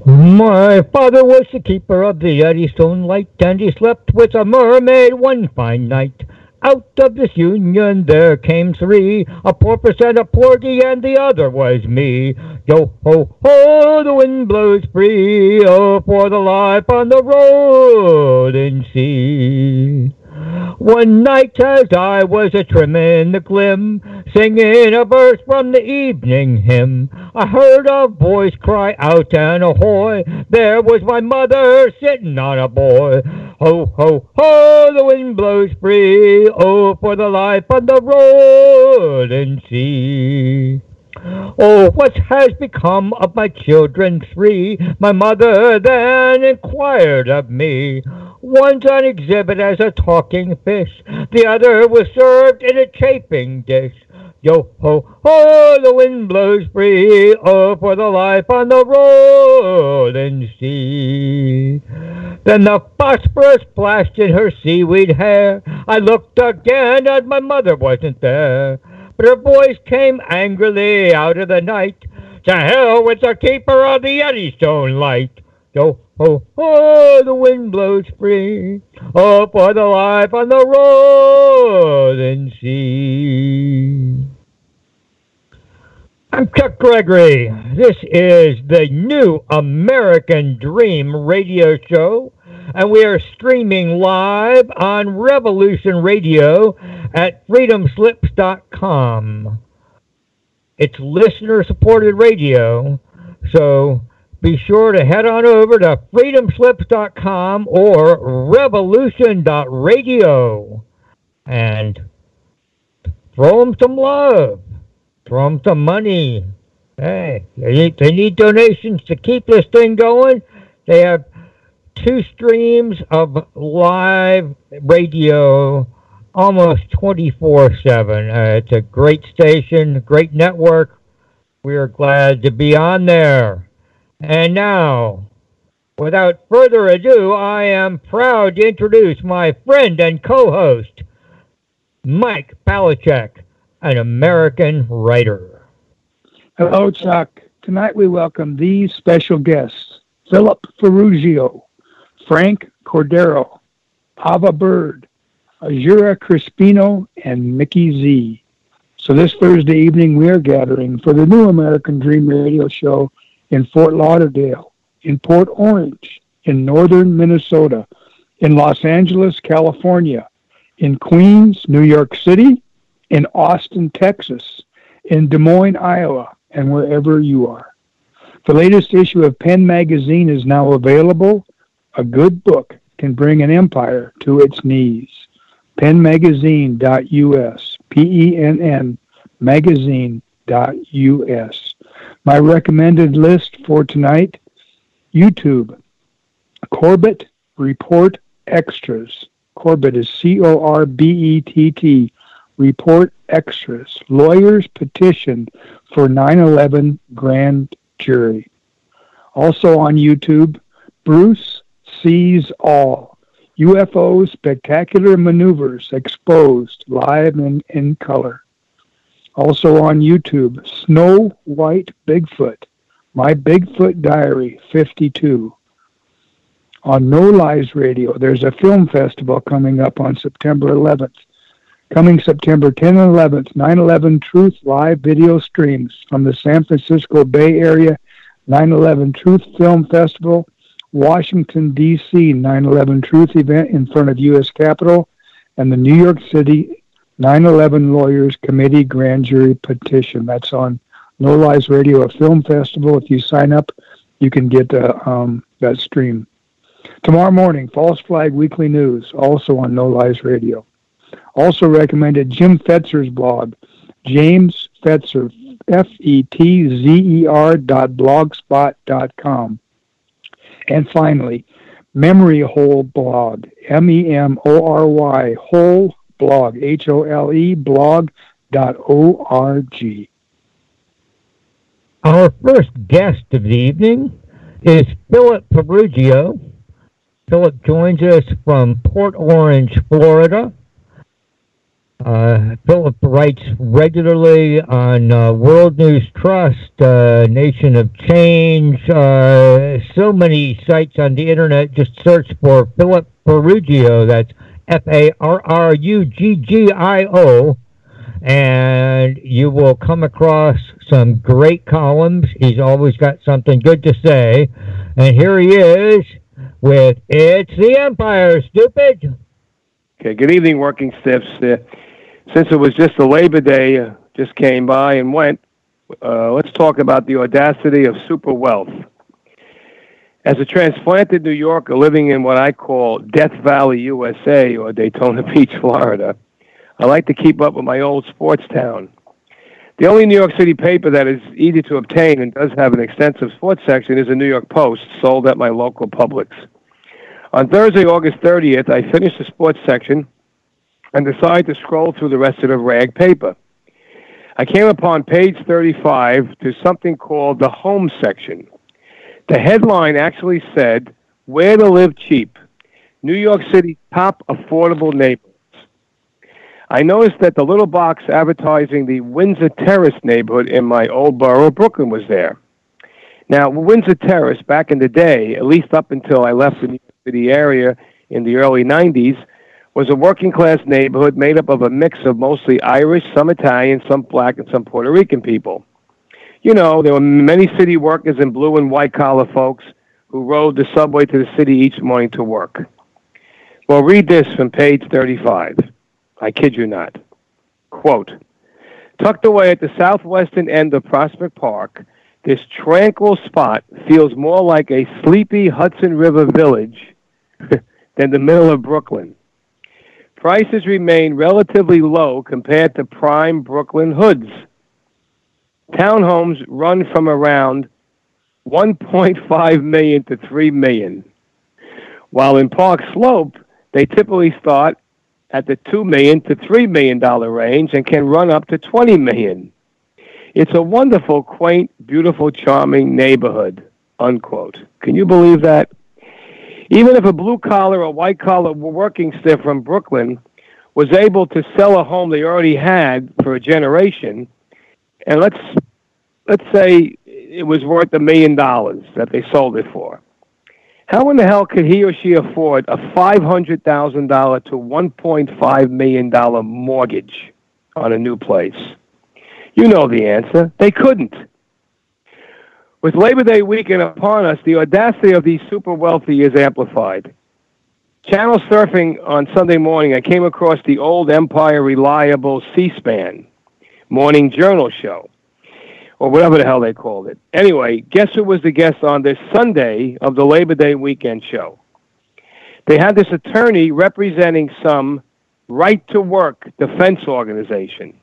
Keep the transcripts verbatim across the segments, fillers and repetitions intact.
My father was the keeper of the Eddystone Light, and he slept with a mermaid one fine night. Out of this union there came three, a porpoise and a porgy, and the other was me. Yo ho ho, the wind blows free, oh, for the life on the rolling sea. One night as I was a trimmin' the glim, singing a verse from the evening hymn, I heard a voice cry out and ahoy, there was my mother sitting on a boy. Ho, ho, ho, the wind blows free, oh, for the life on the rolling sea. Oh, what has become of my children three? My mother then inquired of me. One's on exhibit as a talking fish, the other was served in a chafing dish. Yo ho ho, the wind blows free, oh, for the life on the rolling sea. Then the phosphorus splashed in her seaweed hair. I looked again, and my mother wasn't there. But her voice came angrily out of the night. To hell with the keeper of the Eddystone Light. Yo ho ho, the wind blows free, oh, for the life on the rolling sea. I'm Chuck Gregory. This is the new American Dream radio show, and we are streaming live on Revolution Radio at freedom slips dot com. It's listener-supported radio, so be sure to head on over to freedom slips dot com or revolution dot radio and throw them some love. Throw them some money. Hey, they need, they need donations to keep this thing going. They have two streams of live radio almost twenty-four seven. Uh, it's a great station, great network. We are glad to be on there. And now, without further ado, I am proud to introduce my friend and co-host, Mike Palachuk, an American writer. Hello, Chuck. Tonight we welcome these special guests: Philip Ferrugio, Frank Cordero, Ava Bird, Azura Crispino, and Mickey Z. So this Thursday evening we are gathering for the new American Dream radio show in Fort Lauderdale, in Port Orange, in northern Minnesota, in Los Angeles, California, in Queens, New York City, in Austin, Texas, in Des Moines, Iowa, and wherever you are. The latest issue of Penn Magazine is now available. A good book can bring an empire to its knees. penn magazine dot u s, P E N N magazine dot U S. My recommended list for tonight: YouTube, Corbett Report Extras. Corbett is C O R B E T T. Report Extras. Lawyers petition for nine eleven grand jury. Also on YouTube, Bruce Sees All. U F O Spectacular Maneuvers Exposed, live and in color. Also on YouTube, Snow White Bigfoot, My Bigfoot Diary fifty-two. On No Lies Radio, there's a film festival coming up on September eleventh. Coming September tenth and eleventh, nine eleven Truth live video streams from the San Francisco Bay Area nine eleven Truth Film Festival, Washington, D C nine eleven Truth event in front of U S Capitol, and the New York City nine eleven Lawyers Committee Grand Jury Petition. That's on No Lies Radio, a film festival. If you sign up, you can get uh, um, that stream. Tomorrow morning, False Flag Weekly News, also on No Lies Radio. Also recommended Jim Fetzer's blog, James Fetzer, F E T Z E R dot blogspot dot com. And finally, Memory Hole blog, M E M O R Y, Hole blog, H O L E, blog dot O R G. Our first guest of the evening is Philip Ferrugio. Philip joins us from Port Orange, Florida. Uh, Philip writes regularly on uh, World News Trust, uh, Nation of Change, uh, so many sites on the internet. Just search for Philip Farruggio. That's F A R R U G G I O. And you will come across some great columns. He's always got something good to say. And here he is with It's the Empire, Stupid. Okay, good evening, Working Stiffs. Uh, since it was just a Labor Day, uh, just came by and went, uh, let's talk about the audacity of super wealth. As a transplanted New Yorker living in what I call Death Valley, U S A, or Daytona Beach, Florida, I like to keep up with my old sports town. The only New York City paper that is easy to obtain and does have an extensive sports section is the New York Post, sold at my local Publix. On Thursday, August thirtieth, I finished the sports section and decided to scroll through the rest of the rag paper. I came upon page thirty-five to something called the home section. The headline actually said, "Where to Live Cheap, New York City's Top Affordable Neighborhoods." I noticed that the little box advertising the Windsor Terrace neighborhood in my old borough, Brooklyn, was there. Now, Windsor Terrace, back in the day, at least up until I left the New York City area in the early nineties, was a working-class neighborhood made up of a mix of mostly Irish, some Italian, some black, and some Puerto Rican people. You know, there were many city workers and blue and white-collar folks who rode the subway to the city each morning to work. Well, read this from page thirty-five. I kid you not. Quote, tucked away at the southwestern end of Prospect Park, this tranquil spot feels more like a sleepy Hudson River village than the middle of Brooklyn. Prices remain relatively low compared to prime Brooklyn hoods. Townhomes run from around one point five million dollars to three million dollars, while in Park Slope, they typically start at the two million dollars to three million dollars range and can run up to twenty million dollars. It's a wonderful, quaint, beautiful, charming neighborhood, unquote. Can you believe that? Even if a blue-collar or white-collar working stiff from Brooklyn was able to sell a home they already had for a generation, and let's let's say it was worth a million dollars that they sold it for, how in the hell could he or she afford a five hundred thousand dollars to one point five million dollars mortgage on a new place? You know the answer. They couldn't. With Labor Day weekend upon us, the audacity of these super wealthy is amplified. Channel surfing on Sunday morning, I came across the old Empire Reliable C-SPAN morning journal show, or whatever the hell they called it. Anyway, guess who was the guest on this Sunday of the Labor Day weekend show? They had this attorney representing some right-to-work defense organization.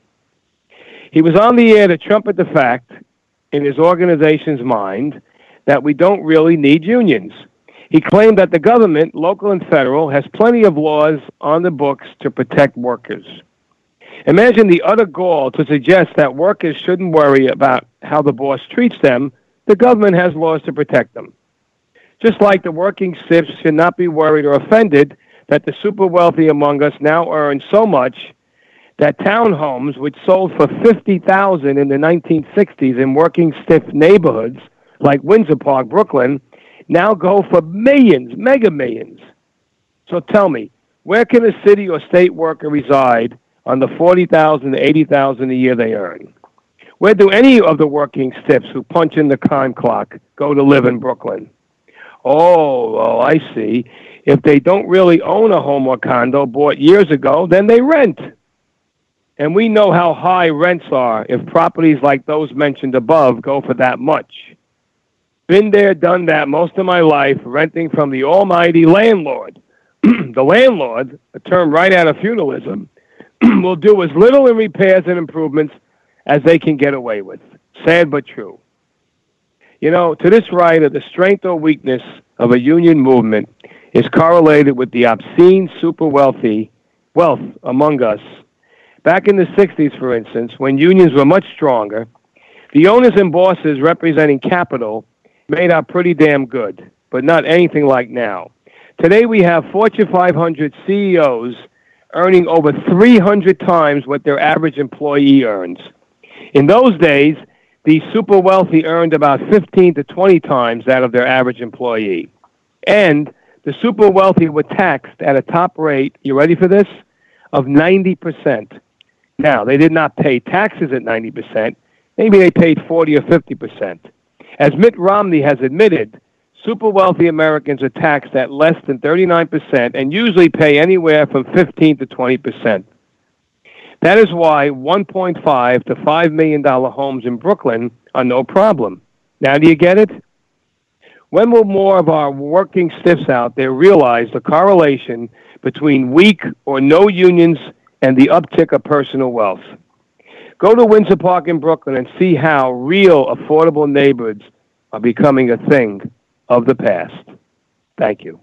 He was on the air to trumpet the fact, in his organization's mind, that we don't really need unions. He claimed that the government, local and federal, has plenty of laws on the books to protect workers. Imagine the utter gall to suggest that workers shouldn't worry about how the boss treats them. The government has laws to protect them. Just like the working stiffs should not be worried or offended that the super wealthy among us now earn so much that townhomes, which sold for fifty thousand dollars in the nineteen sixties in working stiff neighborhoods like Windsor Park, Brooklyn, now go for millions, mega millions. So tell me, where can a city or state worker reside on the forty thousand dollars to eighty thousand dollars a year they earn? Where do any of the working stiffs who punch in the time clock go to live in Brooklyn? Oh, oh, I see. If they don't really own a home or condo bought years ago, then they rent. And we know how high rents are if properties like those mentioned above go for that much. Been there, done that most of my life, renting from the almighty landlord. The landlord, a term right out of feudalism, will do as little in repairs and improvements as they can get away with. Sad but true. You know, to this writer, the strength or weakness of a union movement is correlated with the obscene super wealthy wealth among us. Back in the sixties, for instance, when unions were much stronger, the owners and bosses representing capital made out pretty damn good, but not anything like now. Today we have Fortune five hundred C E Os earning over three hundred times what their average employee earns. In those days, the super wealthy earned about fifteen to twenty times that of their average employee. And the super wealthy were taxed at a top rate, you ready for this, of ninety percent. Now, they did not pay taxes at ninety percent. Maybe they paid forty or fifty percent. As Mitt Romney has admitted, super wealthy Americans are taxed at less than thirty-nine percent and usually pay anywhere from fifteen to twenty percent. That is why one point five to five million dollar homes in Brooklyn are no problem. Now do you get it? When will more of our working stiffs out there realize the correlation between weak or no unions and the uptick of personal wealth? Go to Windsor Park in Brooklyn and see how real affordable neighborhoods are becoming a thing of the past. Thank you.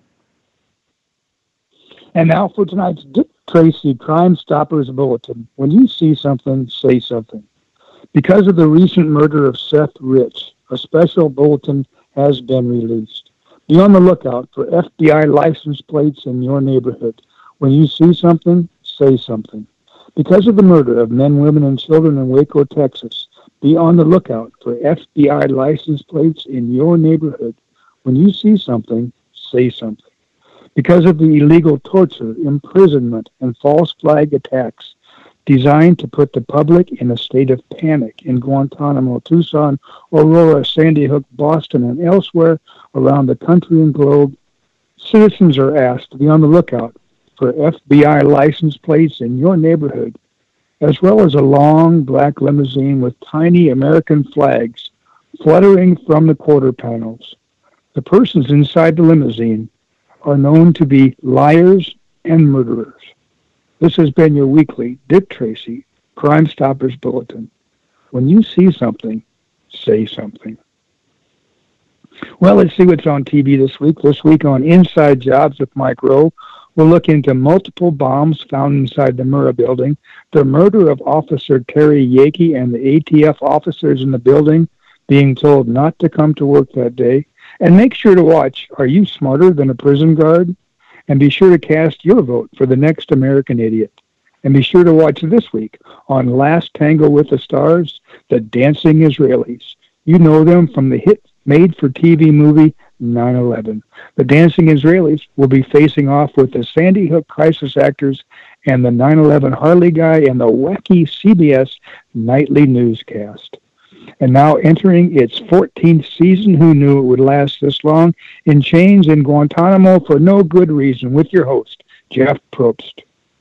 And now for tonight's Dick Tracy Crime Stoppers Bulletin. When you see something, say something. Because of the recent murder of Seth Rich, a special bulletin has been released. Be on the lookout for F B I license plates in your neighborhood. When you see something, say something. Because of the murder of men, women, and children in Waco, Texas, be on the lookout for F B I license plates in your neighborhood. When you see something, say something. Because of the illegal torture, imprisonment, and false flag attacks designed to put the public in a state of panic in Guantanamo, Tucson, Aurora, Sandy Hook, Boston, and elsewhere around the country and globe, citizens are asked to be on the lookout for F B I license plates in your neighborhood, as well as a long black limousine with tiny American flags fluttering from the quarter panels. The persons inside the limousine are known to be liars and murderers. This has been your weekly Dick Tracy Crime Stoppers Bulletin. When you see something, say something. Well, let's see what's on T V this week. This week on Inside Jobs with Mike Rowe, we'll look into multiple bombs found inside the Murrah building, the murder of Officer Terry Yakey and the A T F officers in the building being told not to come to work that day. And make sure to watch Are You Smarter Than a Prison Guard? And be sure to cast your vote for the next American idiot. And be sure to watch this week on Last Tango with the Stars, the Dancing Israelis. You know them from the hit made-for-T V movie nine eleven. The Dancing Israelis will be facing off with the Sandy Hook crisis actors and the nine eleven Harley guy and the wacky C B S nightly newscast. And now entering its fourteenth season, who knew it would last this long, in chains in Guantanamo for no good reason, with your host, Jeff Probst.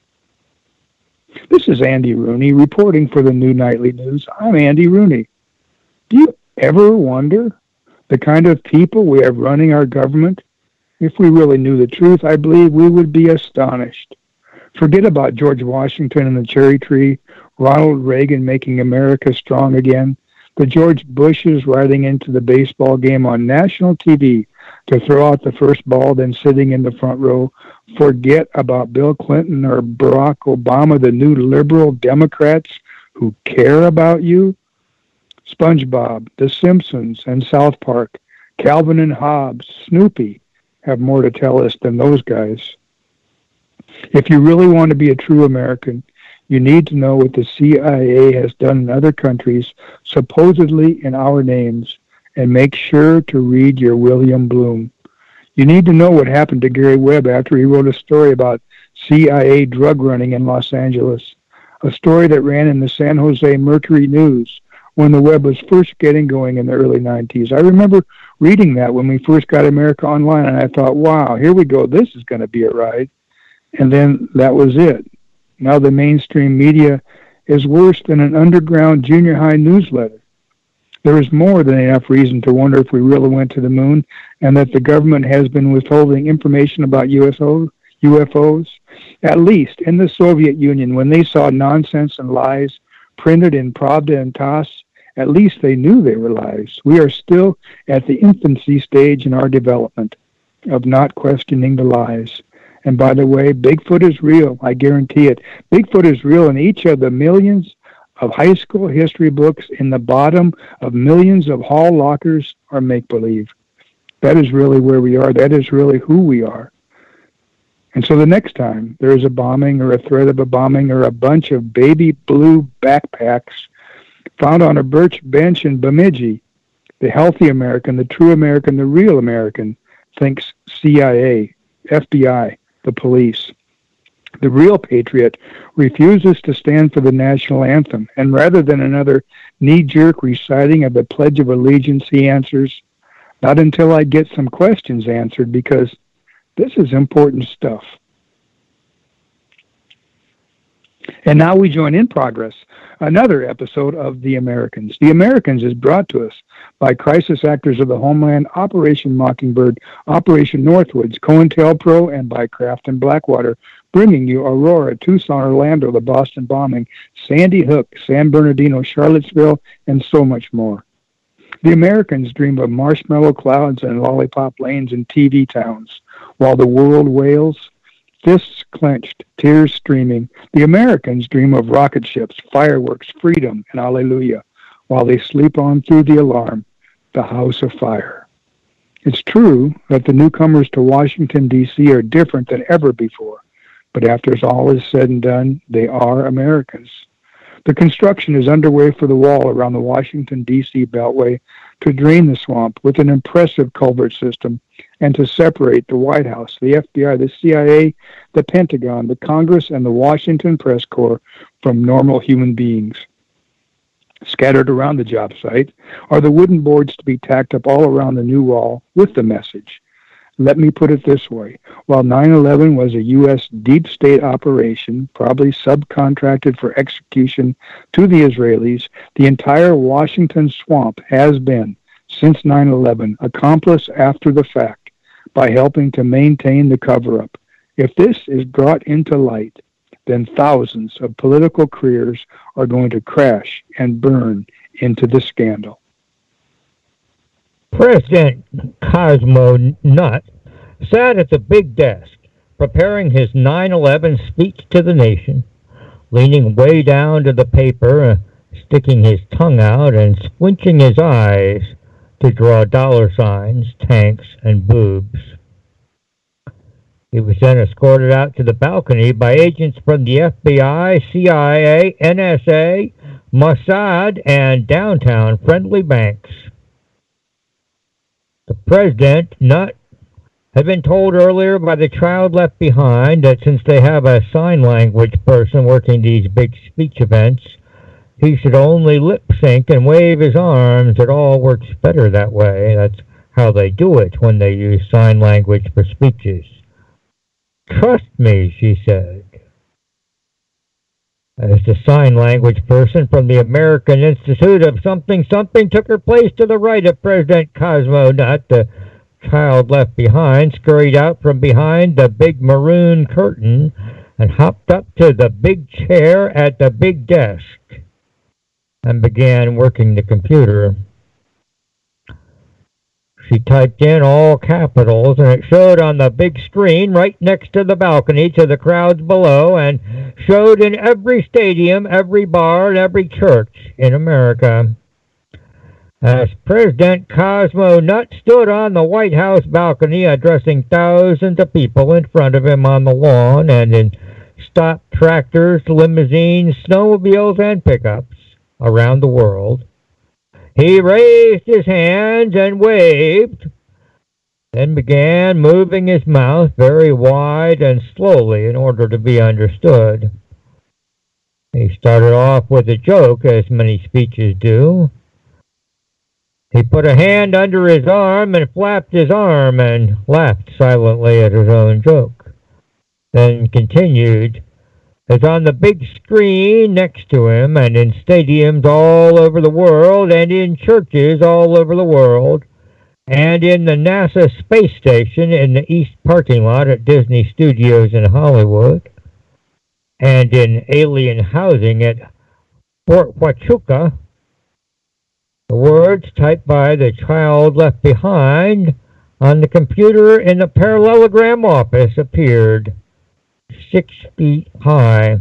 This is Andy Rooney reporting for the New Nightly News. I'm Andy Rooney. Do you ever wonder the kind of people we have running our government? If we really knew the truth, I believe we would be astonished. Forget about George Washington and the cherry tree, Ronald Reagan making America strong again, the George Bushes riding into the baseball game on national T V to throw out the first ball, then sitting in the front row. Forget about Bill Clinton or Barack Obama, the new liberal Democrats who care about you. SpongeBob, The Simpsons, and South Park, Calvin and Hobbes, Snoopy have more to tell us than those guys. If you really want to be a true American, you need to know what the C I A has done in other countries, supposedly in our names, and make sure to read your William Bloom. You need to know what happened to Gary Webb after he wrote a story about C I A drug running in Los Angeles, a story that ran in the San Jose Mercury News when the web was first getting going in the early nineties. I remember reading that when we first got America Online, and I thought, wow, here we go, this is going to be a ride. And then that was it. Now the mainstream media is worse than an underground junior high newsletter. There is more than enough reason to wonder if we really went to the moon and that the government has been withholding information about U F Os. At least in the Soviet Union, when they saw nonsense and lies printed in Pravda and Tass, at least they knew they were lies. We are still at the infancy stage in our development of not questioning the lies. And by the way, Bigfoot is real. I guarantee it. Bigfoot is real in each of the millions of high school history books. In the bottom of millions of hall lockers are make-believe. That is really where we are. That is really who we are. And so the next time there is a bombing or a threat of a bombing or a bunch of baby blue backpacks found on a birch bench in Bemidji, the healthy American, the true American, the real American thinks C I A, F B I, the police. The real patriot refuses to stand for the national anthem, and rather than another knee-jerk reciting of the Pledge of Allegiance, he answers, "Not until I get some questions answered, because this is important stuff." And now we join in progress another episode of The Americans. The Americans is brought to us by Crisis Actors of the Homeland, Operation Mockingbird, Operation Northwoods, COINTELPRO, and by Kraft and Blackwater, bringing you Aurora, Tucson, Orlando, the Boston bombing, Sandy Hook, San Bernardino, Charlottesville, and so much more. The Americans dream of marshmallow clouds and lollipop lanes and T V towns, while the world wails, fists clenched, tears streaming. The Americans dream of rocket ships, fireworks, freedom, and hallelujah, while they sleep on through the alarm, the house of fire. It's true that the newcomers to Washington, D C are different than ever before, but after all is said and done, they are Americans. The construction is underway for the wall around the Washington, D C beltway to drain the swamp with an impressive culvert system and to separate the White House, the F B I, the C I A, the Pentagon, the Congress, and the Washington Press Corps from normal human beings. Scattered around the job site are the wooden boards to be tacked up all around the new wall with the message. Let me put it this way. While nine eleven was a U S deep state operation, probably subcontracted for execution to the Israelis, the entire Washington swamp has been, since nine eleven, accomplice after the fact by helping to maintain the cover-up. If this is brought into light, then thousands of political careers are going to crash and burn into the scandal. President Cosmo Nutt sat at the big desk preparing his nine eleven speech to the nation, leaning way down to the paper, uh, sticking his tongue out and squinching his eyes to draw dollar signs, tanks, and boobs. He was then escorted out to the balcony by agents from the F B I, C I A, N S A, Mossad, and downtown friendly banks. The president, Nutt, had been told earlier by the child left behind that since they have a sign language person working these big speech events, he should only lip sync and wave his arms. It all works better that way. That's how they do it when they use sign language for speeches. Trust me, she said. As the sign language person from the American Institute of Something Something took her place to the right of President Cosmo Nutt, the child left behind scurried out from behind the big maroon curtain and hopped up to the big chair at the big desk and began working the computer. She typed in all capitals, and it showed on the big screen right next to the balcony to the crowds below, and showed in every stadium, every bar, and every church in America. As President Cosmo Nutt stood on the White House balcony addressing thousands of people in front of him on the lawn and in stopped tractors, limousines, snowmobiles, and pickups around the world, he raised his hands and waved, then began moving his mouth very wide and slowly in order to be understood. He started off with a joke, as many speeches do. He put a hand under his arm and flapped his arm and laughed silently at his own joke. Then continued, as on the big screen next to him and in stadiums all over the world and in churches all over the world and in the NASA space station in the east parking lot at Disney Studios in Hollywood and in alien housing at Fort Huachuca, the words typed by the child left behind on the computer in the parallelogram office appeared six feet high.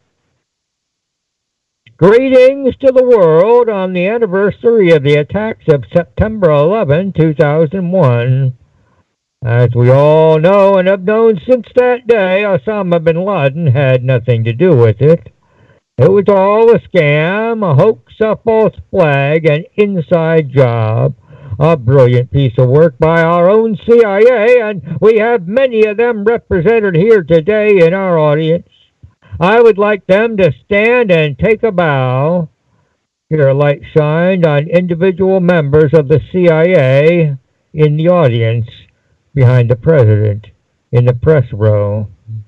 Greetings to the world on the anniversary of the attacks of September eleventh, two thousand one. As we all know and have known since that day, Osama bin Laden had nothing to do with it. It was all a scam, a hoax, a false flag, an inside job, a brilliant piece of work by our own C I A, and we have many of them represented here today in our audience. I would like them to stand and take a bow. Here a light shined on individual members of the C I A in the audience behind the president in the press row.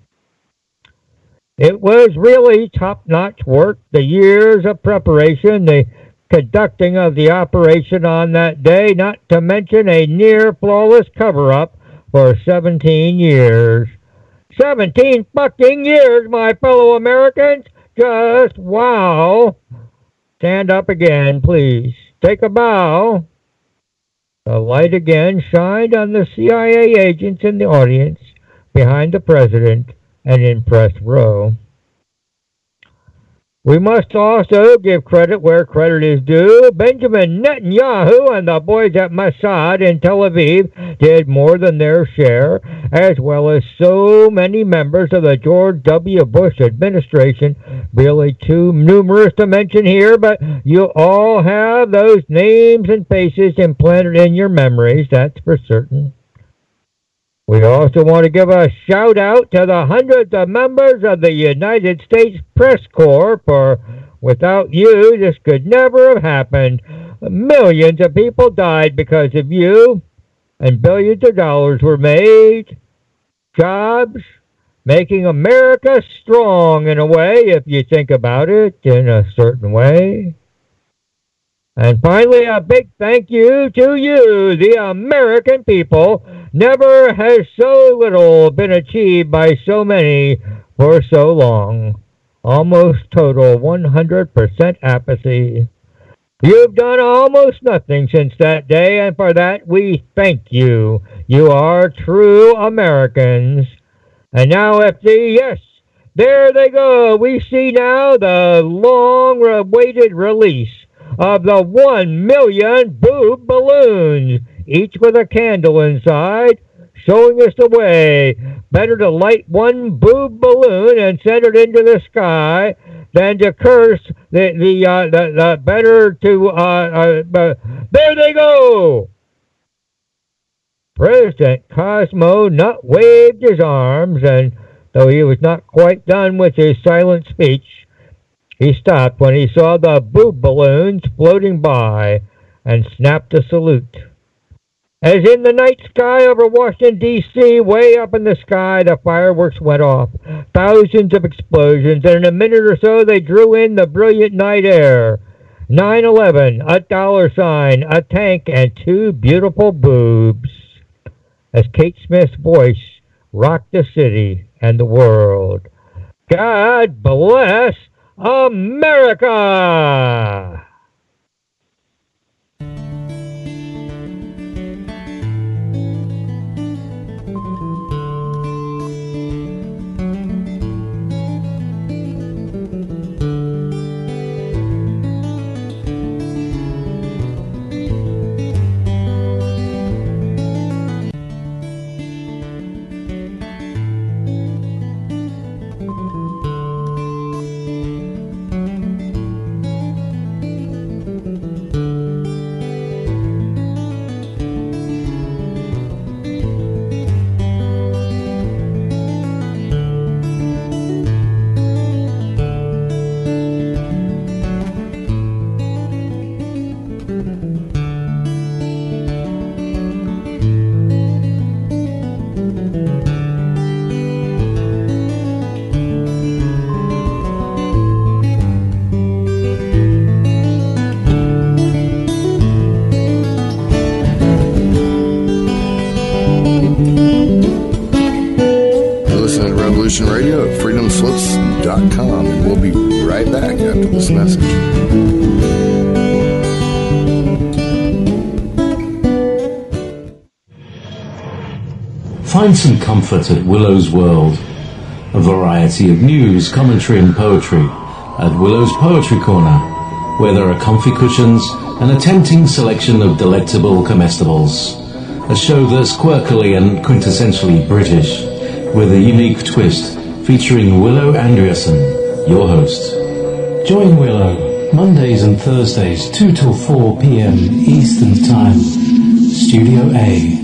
It was really top-notch work, the years of preparation, the conducting of the operation on that day, not to mention a near-flawless cover-up for seventeen years. seventeen fucking years, my fellow Americans! Just wow! Stand up again, please. Take a bow. The light again shined on the C I A agents in the audience behind the president and in press row. We must also give credit where credit is due. Benjamin Netanyahu and the boys at Mossad in Tel Aviv did more than their share, as well as so many members of the George W. Bush administration. Really too numerous to mention here, but you all have those names and faces implanted in your memories, that's for certain. We also want to give a shout out to the hundreds of members of the United States Press Corps, for without you, this could never have happened. Millions of people died because of you, and billions of dollars were made. Jobs, making America strong in a way, if you think about it in a certain way. And finally, a big thank you to you, the American people. Never has so little been achieved by so many for so long. Almost total one hundred percent apathy. You've done almost nothing since that day, and for that we thank you. You are true Americans. And now, F D, yes, there they go. We see now the long-awaited release of the one million boob balloons, each with a candle inside, showing us the way. Better to light one boob balloon and send it into the sky than to curse the the uh, the, the better to uh, uh, uh there they go. President Cosmo Nutt waved his arms, and though he was not quite done with his silent speech, he stopped when he saw the boob balloons floating by and snapped a salute. As in the night sky over Washington, D C, way up in the sky, the fireworks went off. Thousands of explosions, and in a minute or so they drew in the brilliant night air. nine eleven, a dollar sign, a tank, and two beautiful boobs. As Kate Smith's voice rocked the city and the world. God bless America! Radio at freedom slips dot com, and we'll be right back after this message. Find some comfort at Willow's World. A variety of news, commentary and poetry at Willow's Poetry Corner, where there are comfy cushions and a tempting selection of delectable comestibles. a show that's quirkily and quintessentially British, with a unique twist, featuring Willow Andreasen, your host. Join Willow Mondays and Thursdays, two till four p.m. Eastern Time, Studio A.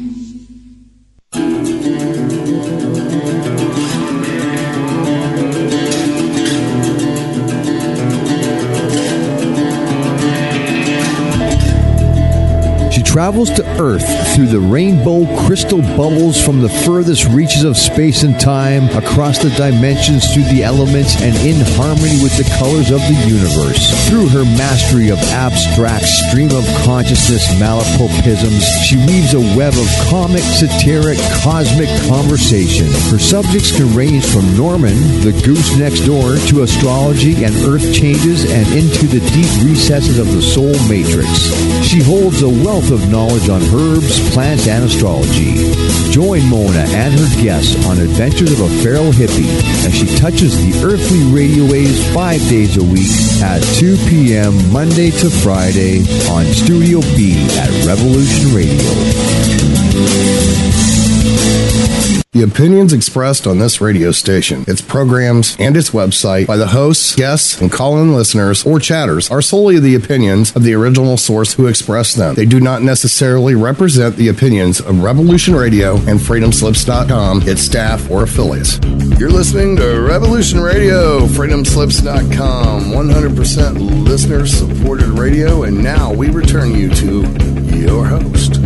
Travels to Earth through the rainbow crystal bubbles from the furthest reaches of space and time, across the dimensions, through the elements, and in harmony with the colors of the universe. Through her mastery of abstract stream of consciousness malapropisms, she weaves a web of comic, satiric, cosmic conversation. Her subjects can range from Norman, the goose next door, to astrology and earth changes, and into the deep recesses of the soul matrix. She holds a wealth of knowledge on herbs, plants, and astrology. Join Mona and her guests on adventures of a feral hippie as she touches the earthly radio waves five days a week at two p.m. Monday to Friday on Studio B at Revolution Radio. The opinions expressed on this radio station, its programs, and its website by the hosts, guests, and call-in listeners or chatters are solely the opinions of the original source who expressed them. They do not necessarily represent the opinions of Revolution Radio and Freedom Slips dot com, its staff, or affiliates. You're listening to Revolution Radio, Freedom Slips dot com, one hundred percent listener-supported radio, and now we return you to your host.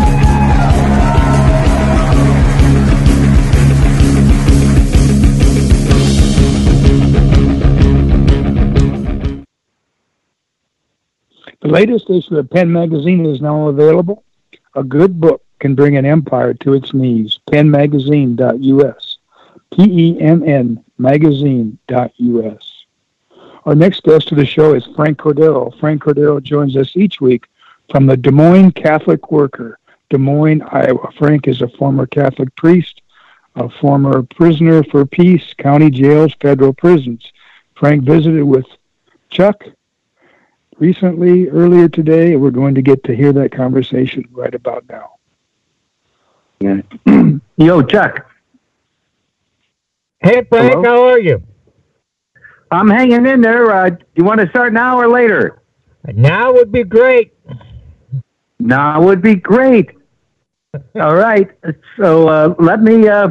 The latest issue of Penn Magazine is now available. A good book can bring an empire to its knees. penn magazine dot u s. P E N N magazine dot u s. Our next guest to the show is Frank Cordero. Frank Cordero joins us each week from the Des Moines Catholic Worker, Des Moines, Iowa. Frank is a former Catholic priest, a former prisoner for peace, county jails, federal prisons. Frank visited with Chuck recently, earlier today, and we're going to get to hear that conversation right about now. Yeah. Yo, Chuck. Hey, Frank, Hello? how are you? I'm hanging in there. Uh, you want to start now or later? Now would be great. Now would be great. All right. So uh, let me uh,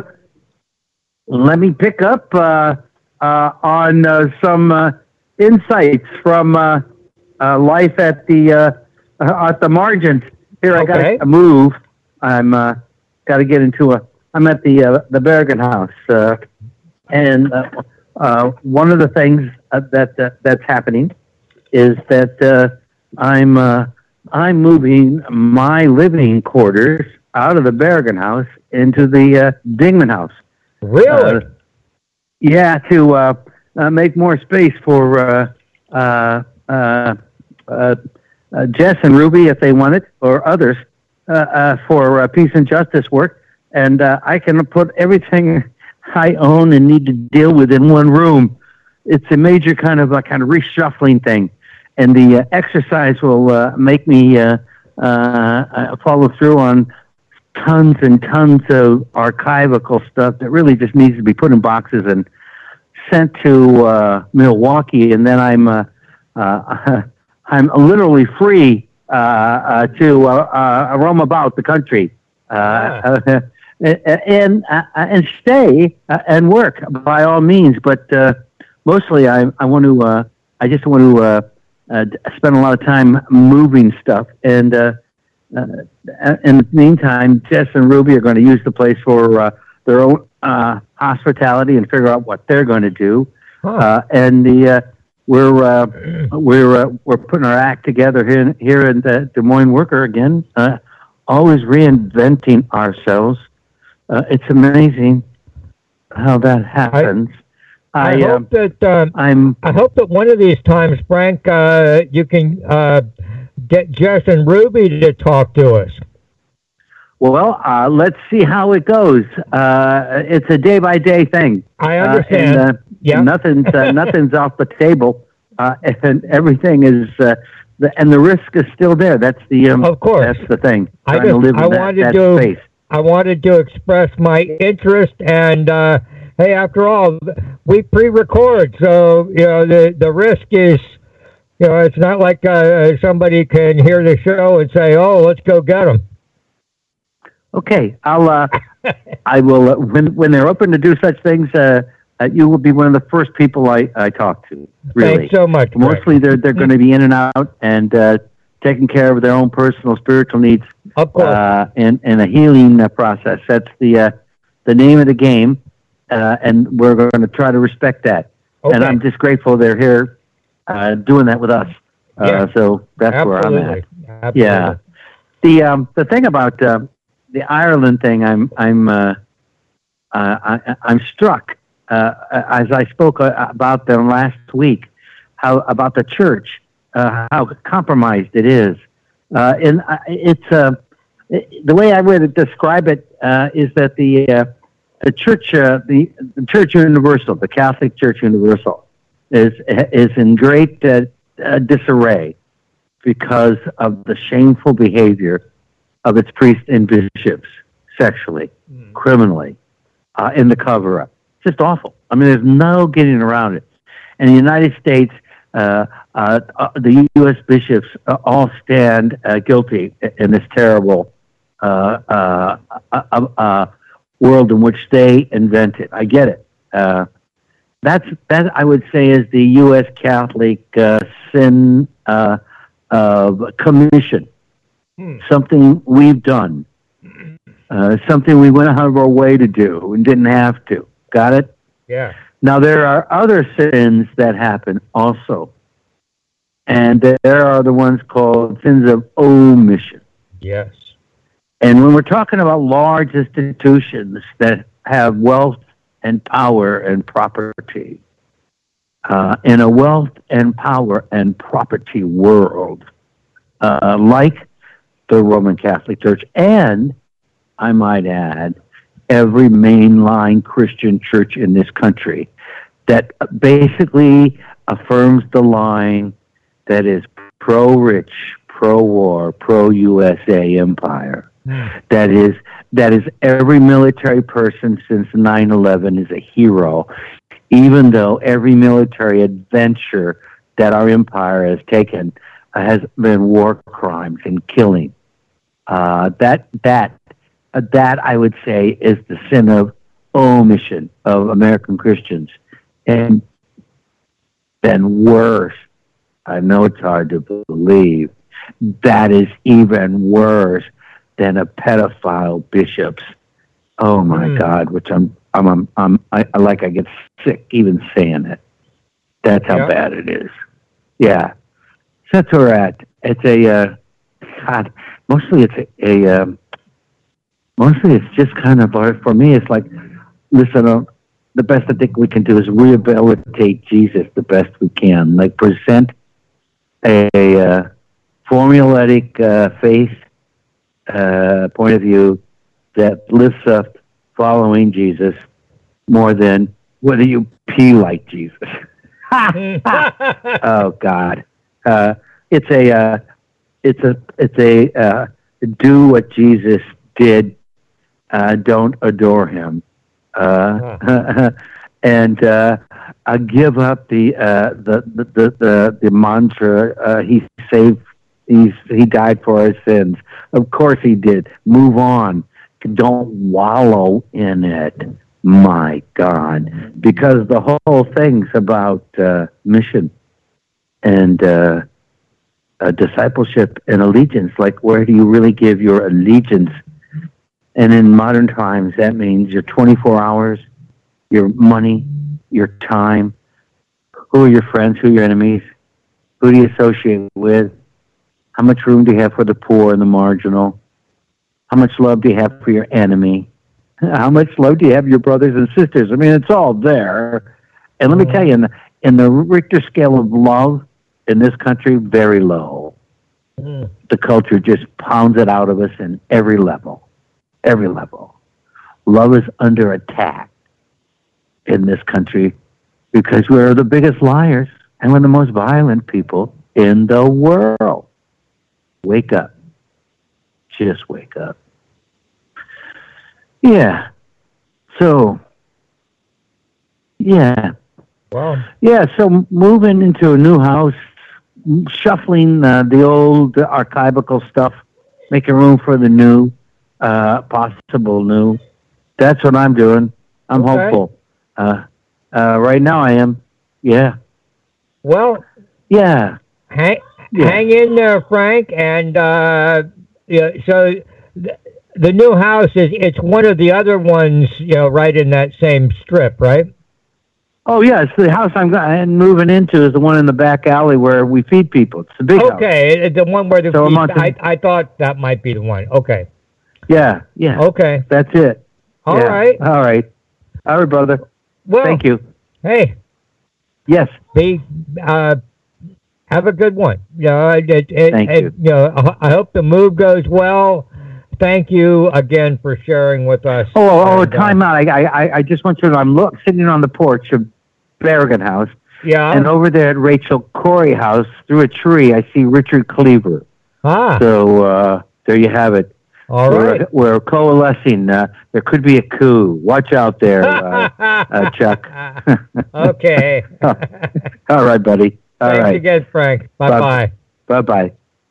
let me pick up uh, uh, on uh, some uh, insights from uh, uh, life at the uh, at the margins. Here, I Okay. got to move. I'm uh, got to get into a. I'm at the uh, the Bergen House, uh, and uh, uh, one of the things uh, that uh, that's happening is that uh, I'm uh, I'm moving my living quarters out of the Bergen House into the uh, Dingman House. Really? Uh, yeah, to uh, uh, make more space for uh, uh, uh, uh, uh, Jess and Ruby if they want it, or others uh, uh, for uh, peace and justice work. And uh, I can put everything I own and need to deal with in one room. It's a major kind of a kind of reshuffling thing, and the uh, exercise will uh, make me uh, uh, follow through on tons and tons of archival stuff that really just needs to be put in boxes and sent to uh, Milwaukee, and then I'm uh, uh, I'm literally free uh, uh, to uh, uh, roam about the country. Uh, Ah. and uh, and stay uh, and work by all means, but uh, mostly I I want to uh, I just want to uh, uh, spend a lot of time moving stuff, and uh, uh, in the meantime, Jess and Ruby are going to use the place for uh, their own uh, hospitality and figure out what they're going to do, Huh. uh, and the uh, we're uh, we're uh, we're putting our act together here in, here in the Des Moines Worker again, uh, always reinventing ourselves. Uh, it's amazing how that happens. I, I, hope uh, that um, I'm. I hope that one of these times, Frank, uh, you can uh, get Jess and Ruby to talk to us. Well, uh, let's see how it goes. Uh, it's a day by day thing. I Uh, understand. and, uh, Yeah. Nothing's uh, nothing's off the table, uh, and everything is uh, the, and the risk is still there. That's the um, Of course. That's the thing. I Trying just, to live in I that, wanted that to, space. I wanted to express my interest, and uh, hey, after all, we pre-record, so you know the the risk is, you know, it's not like uh, somebody can hear the show and say, "Oh, let's go get them." Okay, I'll. Uh, I will. Uh, when when they're open to do such things, uh, uh, you will be one of the first people I, I talk to. Really, Thanks so much. Mostly, they're they're going to be in and out and uh, taking care of their own personal spiritual needs. Of course. Uh, and and a healing uh, process. That's the uh, the name of the game, uh, and we're going to try to respect that. Okay. And I'm just grateful they're here uh, doing that with us. Uh, Yeah. So that's Absolutely. where I'm at. Absolutely. Yeah. The um, the thing about uh, the Ireland thing, I'm I'm uh, uh, I, I'm struck uh, as I spoke uh, about them last week, how about the church, uh, how compromised it is, uh, and uh, it's uh, the way I would describe it uh, is that the uh, the church uh, the, the Church Universal, the Catholic Church Universal, is is in great uh, uh, disarray because of the shameful behavior of its priests and bishops, sexually, mm. criminally, uh, in the cover-up. It's just awful. I mean, there's no getting around it. In the United States, uh, uh, uh, the U S bishops uh, all stand uh, guilty in this terrible uh, uh, uh, uh, world in which they invented. I get it. Uh, that's that. I would say is the U S Catholic uh, sin uh, uh, commission. Hmm. Something we've done, uh, something we went out of our way to do and didn't have to. Got it? Yeah. Now, there are other sins that happen also. And there are the ones called sins of omission. Yes. And when we're talking about large institutions that have wealth and power and property, uh, in a wealth and power and property world, uh, like the Roman Catholic Church, and I might add, every mainline Christian church in this country that basically affirms the line that is pro-rich, pro-war, pro-U S A empire. Mm. That is that is every military person since nine eleven is a hero, even though every military adventure that our empire has taken has been war crimes and killing. Uh, that that uh, that I would say is the sin of omission of American Christians, and then worse. I know it's hard to believe. That is even worse than a pedophile bishops. Oh my mm. God! Which I'm I'm I'm, I'm I, I like I get sick even saying it. That's how yeah. bad it is. Yeah, so that's where we're at. It's a uh, God. Mostly it's a, a um, mostly it's just kind of, for me, it's like, listen, uh, the best I think we can do is rehabilitate Jesus the best we can. Like present a, a uh, formulaic uh, faith uh, point of view that lifts up following Jesus more than whether you pee like Jesus. Oh God. Uh, it's a, uh, It's a it's a uh, do what Jesus did, uh, don't adore him, uh, uh. and uh, uh, give up the, uh, the, the the the the mantra. Uh, he saved, he's he died for our sins. Of course he did. Move on. Don't wallow in it. My God, because the whole thing's about uh, mission and. Uh, Uh, discipleship and allegiance. Like, where do you really give your allegiance? And in modern times, that means your twenty-four hours, your money, your time. Who are your friends? Who are your enemies? Who do you associate with? How much room do you have for the poor and the marginal? How much love do you have for your enemy? How much love do you have for your brothers and sisters? I mean, it's all there. And let me tell you, in the, in the Richter scale of love, in this country, very low. Mm. The culture just pounds it out of us in every level. Every level. Love is under attack in this country because we're the biggest liars and we're the most violent people in the world? Wake up. Just wake up. Yeah. So, yeah. Wow. Yeah, so moving into a new house, shuffling uh, the old archival stuff, making room for the new, uh, possible new. That's what I'm doing. I'm Okay. hopeful. Uh, uh, right now I am. Yeah. Well, Yeah. hang, Yeah. hang in there, Frank. And uh, yeah, so th- the new house is it's one of the other ones, you know, right in that same strip, right? Oh, yeah, it's the house I'm, go- I'm moving into is the one in the back alley where we feed people. It's the big house. Okay, the one where the So I'm on I, I thought that might be the one. Okay. Yeah, yeah. Okay. That's it. All yeah. right. All right. All right, brother. Well, Thank you. Hey, Yes. be uh, have a good one. You know, it, it, it, Thank it- you. you know, I I hope the move goes well. Thank you again for sharing with us. Oh, oh, oh And, uh, time out. I, I, I just want you to know I'm look, sitting on the porch of Berrigan House, Yeah. and over there at Rachel Corey House, through a tree, I see Richard Cleaver. ah. So uh, there you have it. All we're, right. we're coalescing. Uh, there could be a coup. Watch out there, uh, uh, Chuck. Okay. All right, buddy. All Thanks right. again, Frank. Bye bye. Bye-bye.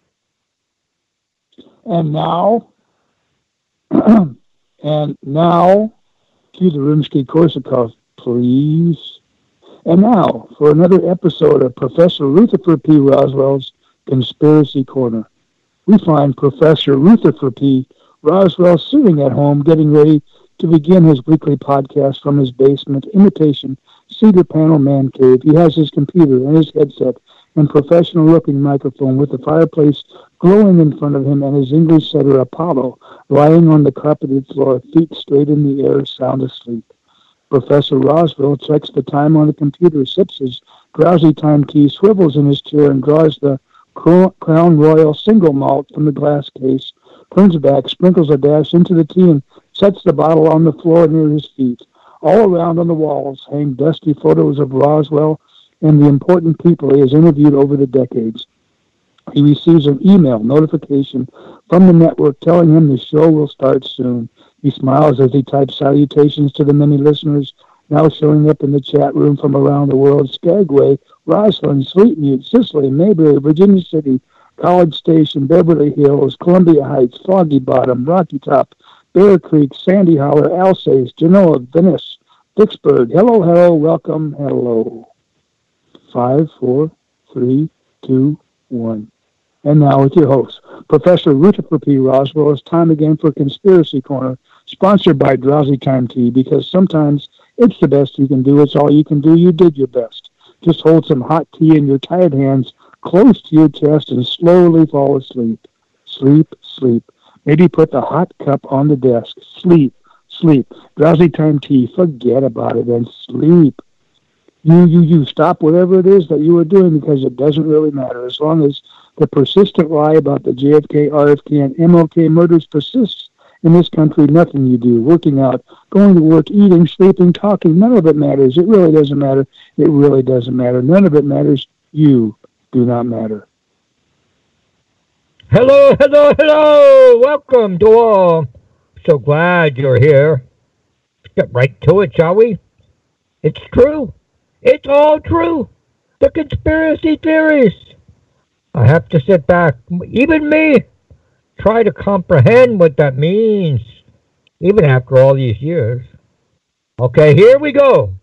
And now, and now, to the Rimsky-Korsakov, please. And now, for another episode of Professor Rutherford P. Roswell's Conspiracy Corner. We find Professor Rutherford P. Roswell sitting at home getting ready to begin his weekly podcast from his basement, imitation cedar panel man cave. He has his computer and his headset and professional-looking microphone with the fireplace glowing in front of him and his English setter Apollo lying on the carpeted floor, feet straight in the air, sound asleep. Professor Roswell checks the time on the computer, sips his drowsy time tea, swivels in his chair, and draws the Crown Royal single malt from the glass case, turns back, sprinkles a dash into the tea, and sets the bottle on the floor near his feet. All around on the walls hang dusty photos of Roswell and the important people he has interviewed over the decades. He receives an email notification from the network telling him the show will start soon. He smiles as he types salutations to the many listeners now showing up in the chat room from around the world: Skagway, Roslyn, Sweetmute, Sicily, Mayberry, Virginia City, College Station, Beverly Hills, Columbia Heights, Foggy Bottom, Rocky Top, Bear Creek, Sandy Holler, Alsace, Genoa, Venice, Vicksburg. Hello, hello, welcome, hello. Five, four, three, two, one. And now with your host, Professor Rutherford P. Roswell. It's time again for Conspiracy Corner, sponsored by Drowsy Time Tea, because sometimes it's the best you can do. It's all you can do. You did your best. Just hold some hot tea in your tired hands close to your chest and slowly fall asleep. Sleep, sleep. Maybe put the hot cup on the desk. Sleep, sleep. Drowsy Time Tea. Forget about it and sleep. You, you, you. Stop whatever it is that you are doing, because it doesn't really matter. As long as the persistent lie about the J F K, R F K, and M L K murders persists in this country, nothing you do, working out, going to work, eating, sleeping, talking, none of it matters. It really doesn't matter. It really doesn't matter. None of it matters. You do not matter. Hello, hello, hello. Welcome to all. So glad you're here. Let's get right to it, shall we? It's true. It's all true. The conspiracy theories. I have to sit back, even me, try to comprehend what that means, even after all these years. Okay, here we go.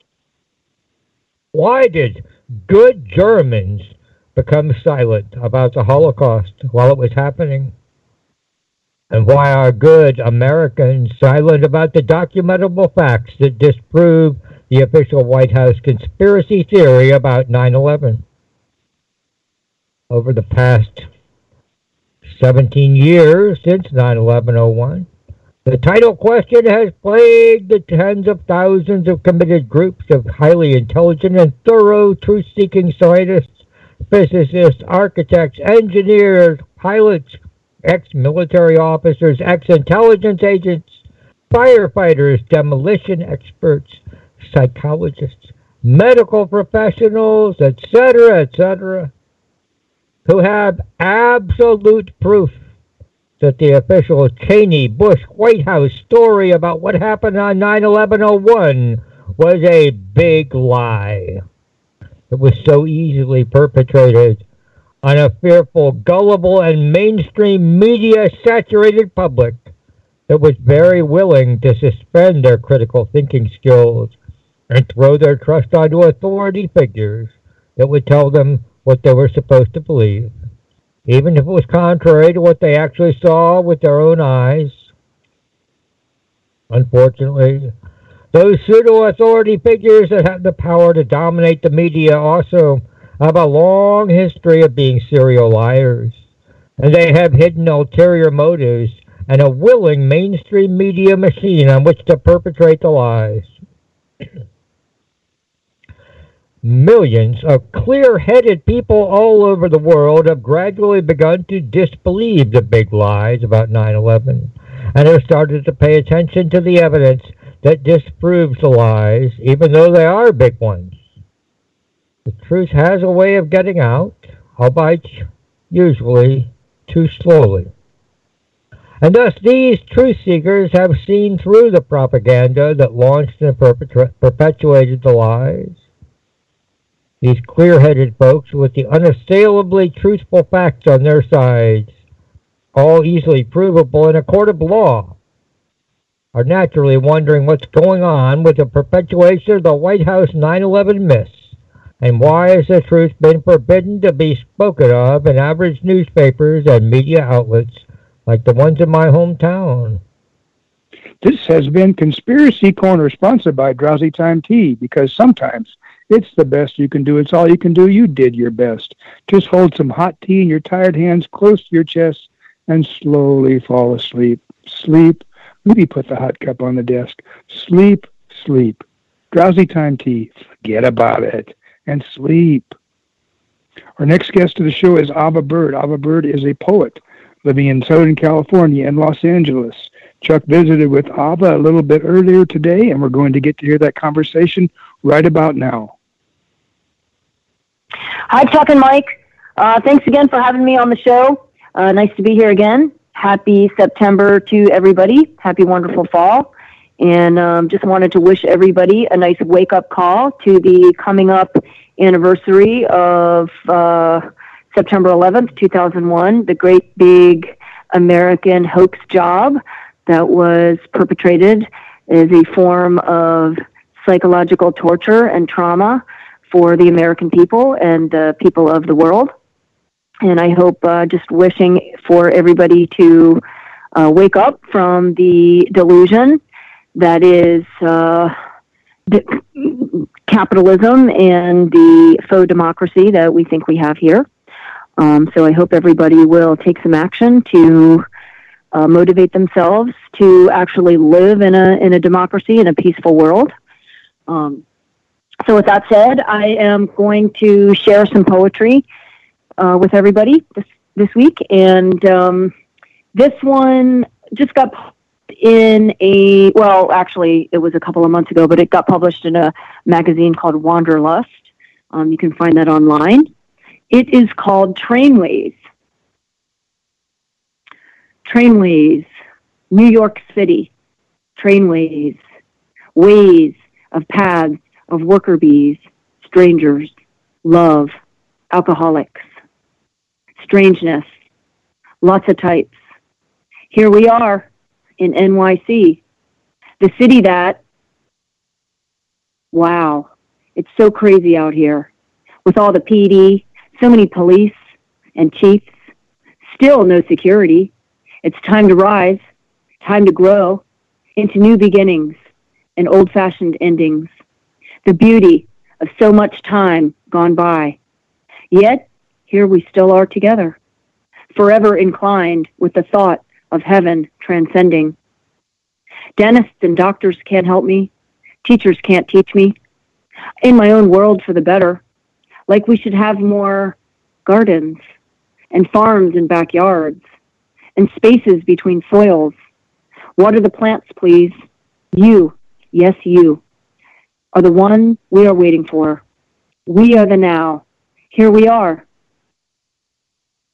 Why did good Germans become silent about the Holocaust while it was happening? And why are good Americans silent about the documentable facts that disprove the official White House conspiracy theory about nine eleven? Over the past seventeen years since nine eleven oh one, the title question has plagued the tens of thousands of committed groups of highly intelligent and thorough truth-seeking scientists, physicists, architects, engineers, pilots, ex-military officers, ex-intelligence agents, firefighters, demolition experts, psychologists, medical professionals, et cetera, et cetera. who have absolute proof that the official Cheney Bush White House story about what happened on nine eleven oh one was a big lie. It was so easily perpetrated on a fearful, gullible, and mainstream media-saturated public that was very willing to suspend their critical thinking skills and throw their trust onto authority figures that would tell them what they were supposed to believe, even if it was contrary to what they actually saw with their own eyes. Unfortunately, those pseudo-authority figures that have the power to dominate the media also have a long history of being serial liars, and they have hidden ulterior motives and a willing mainstream media machine on which to perpetrate the lies. Millions of clear-headed people all over the world have gradually begun to disbelieve the big lies about nine eleven and have started to pay attention to the evidence that disproves the lies, even though they are big ones. The truth has a way of getting out, albeit usually too slowly. And thus these truth seekers have seen through the propaganda that launched and perpetu- perpetuated the lies. These clear-headed folks with the unassailably truthful facts on their sides, all easily provable in a court of law, are naturally wondering what's going on with the perpetuation of the White House nine eleven myths, and why has the truth been forbidden to be spoken of in average newspapers and media outlets like the ones in my hometown. This has been Conspiracy Corner, sponsored by Drowsy Time Tea, because sometimes it's the best you can do. It's all you can do. You did your best. Just hold some hot tea in your tired hands close to your chest and slowly fall asleep. Sleep. Maybe put the hot cup on the desk. Sleep, sleep. Drowsy Time Tea. Forget about it. And sleep. Our next guest of the show is Ava Bird. Ava Bird is a poet living in Southern California and Los Angeles. Chuck visited with Ava a little bit earlier today, and we're going to get to hear that conversation right about now. Hi, Chuck and Mike. Uh, thanks again for having me on the show. Uh, nice to be here again. Happy September to everybody. Happy wonderful fall. And um, just wanted to wish everybody a nice wake-up call to the coming up anniversary of uh, September eleventh, two thousand one, the great big American hoax job that was perpetrated as a form of psychological torture and trauma for the American people and the people of the world. And I hope, uh, just wishing for everybody to uh, wake up from the delusion that is uh, the capitalism and the faux democracy that we think we have here. Um, so I hope everybody will take some action to uh, motivate themselves to actually live in a in a democracy, in a peaceful world. Um, so with that said, I am going to share some poetry uh, with everybody this, this week. And um, this one just got in a, well, actually, it was a couple of months ago, but it got published in a magazine called Wanderlust. Um, you can find that online. It is called Trainways. Trainways, New York City. Trainways, ways of paths of worker bees, strangers, love, alcoholics, strangeness, lots of types. Here we are in N Y C, the city that, wow, it's so crazy out here with all the P D, so many police and chiefs, still no security. It's time to rise, time to grow into new beginnings and old-fashioned endings. The beauty of so much time gone by. Yet, here we still are together, forever inclined with the thought of heaven transcending. Dentists and doctors can't help me. Teachers can't teach me. In my own world for the better. Like we should have more gardens and farms and backyards and spaces between soils. Water the plants, please. You, yes, you, are the one we are waiting for. We are the now. Here we are.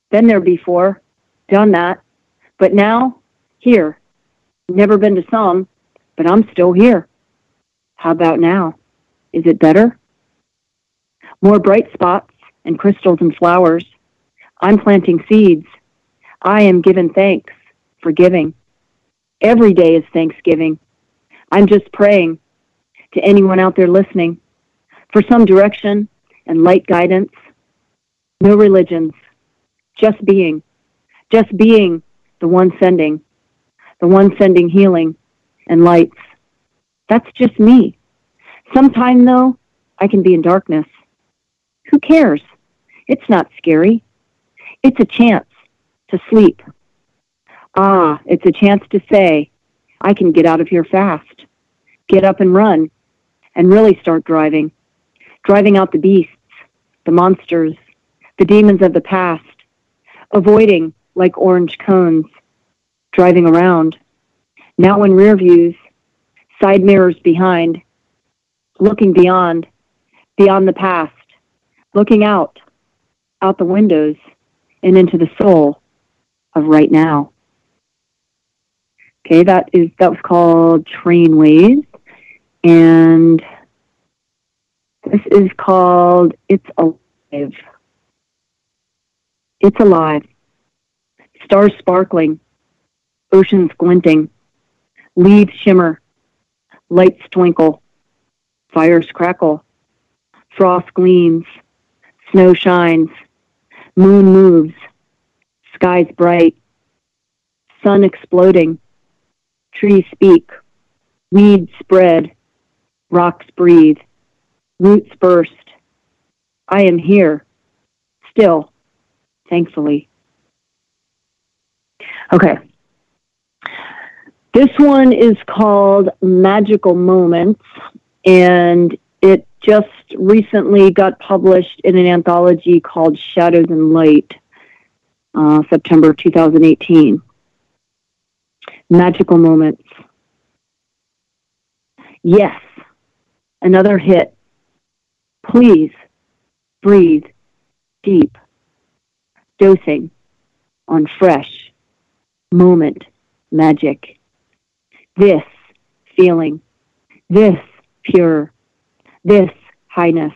Been there before, done that. But now, here. Never been to some, but I'm still here. How about now? Is it better? More bright spots and crystals and flowers. I'm planting seeds. I am giving thanks for giving. Every day is Thanksgiving. I'm just praying to anyone out there listening for some direction and light guidance. No religions, just being, just being the one sending, the one sending healing and lights. That's just me. Sometime, though, I can be in darkness. Who cares? It's not scary. It's a chance to sleep. Ah, it's a chance to say, I can get out of here fast, get up and run, and really start driving. Driving out the beasts, the monsters, the demons of the past, avoiding like orange cones, driving around. Now in rear views, side mirrors behind, looking beyond, beyond the past, looking out, out the windows, and into the soul of right now. Okay, that is that was called Trainways, and this is called It's Alive. It's alive. Stars sparkling, oceans glinting, leaves shimmer, lights twinkle, fires crackle, frost gleams, snow shines, moon moves, skies bright, sun exploding, trees speak, weeds spread, rocks breathe, roots burst. I am here, still, thankfully. Okay. This one is called Magical Moments, and it just recently got published in an anthology called Shadows and Light, uh, September two thousand eighteen. Magical Moments. Yes, another hit. Please breathe deep. Dosing on fresh moment magic. This feeling, this pure, this highness,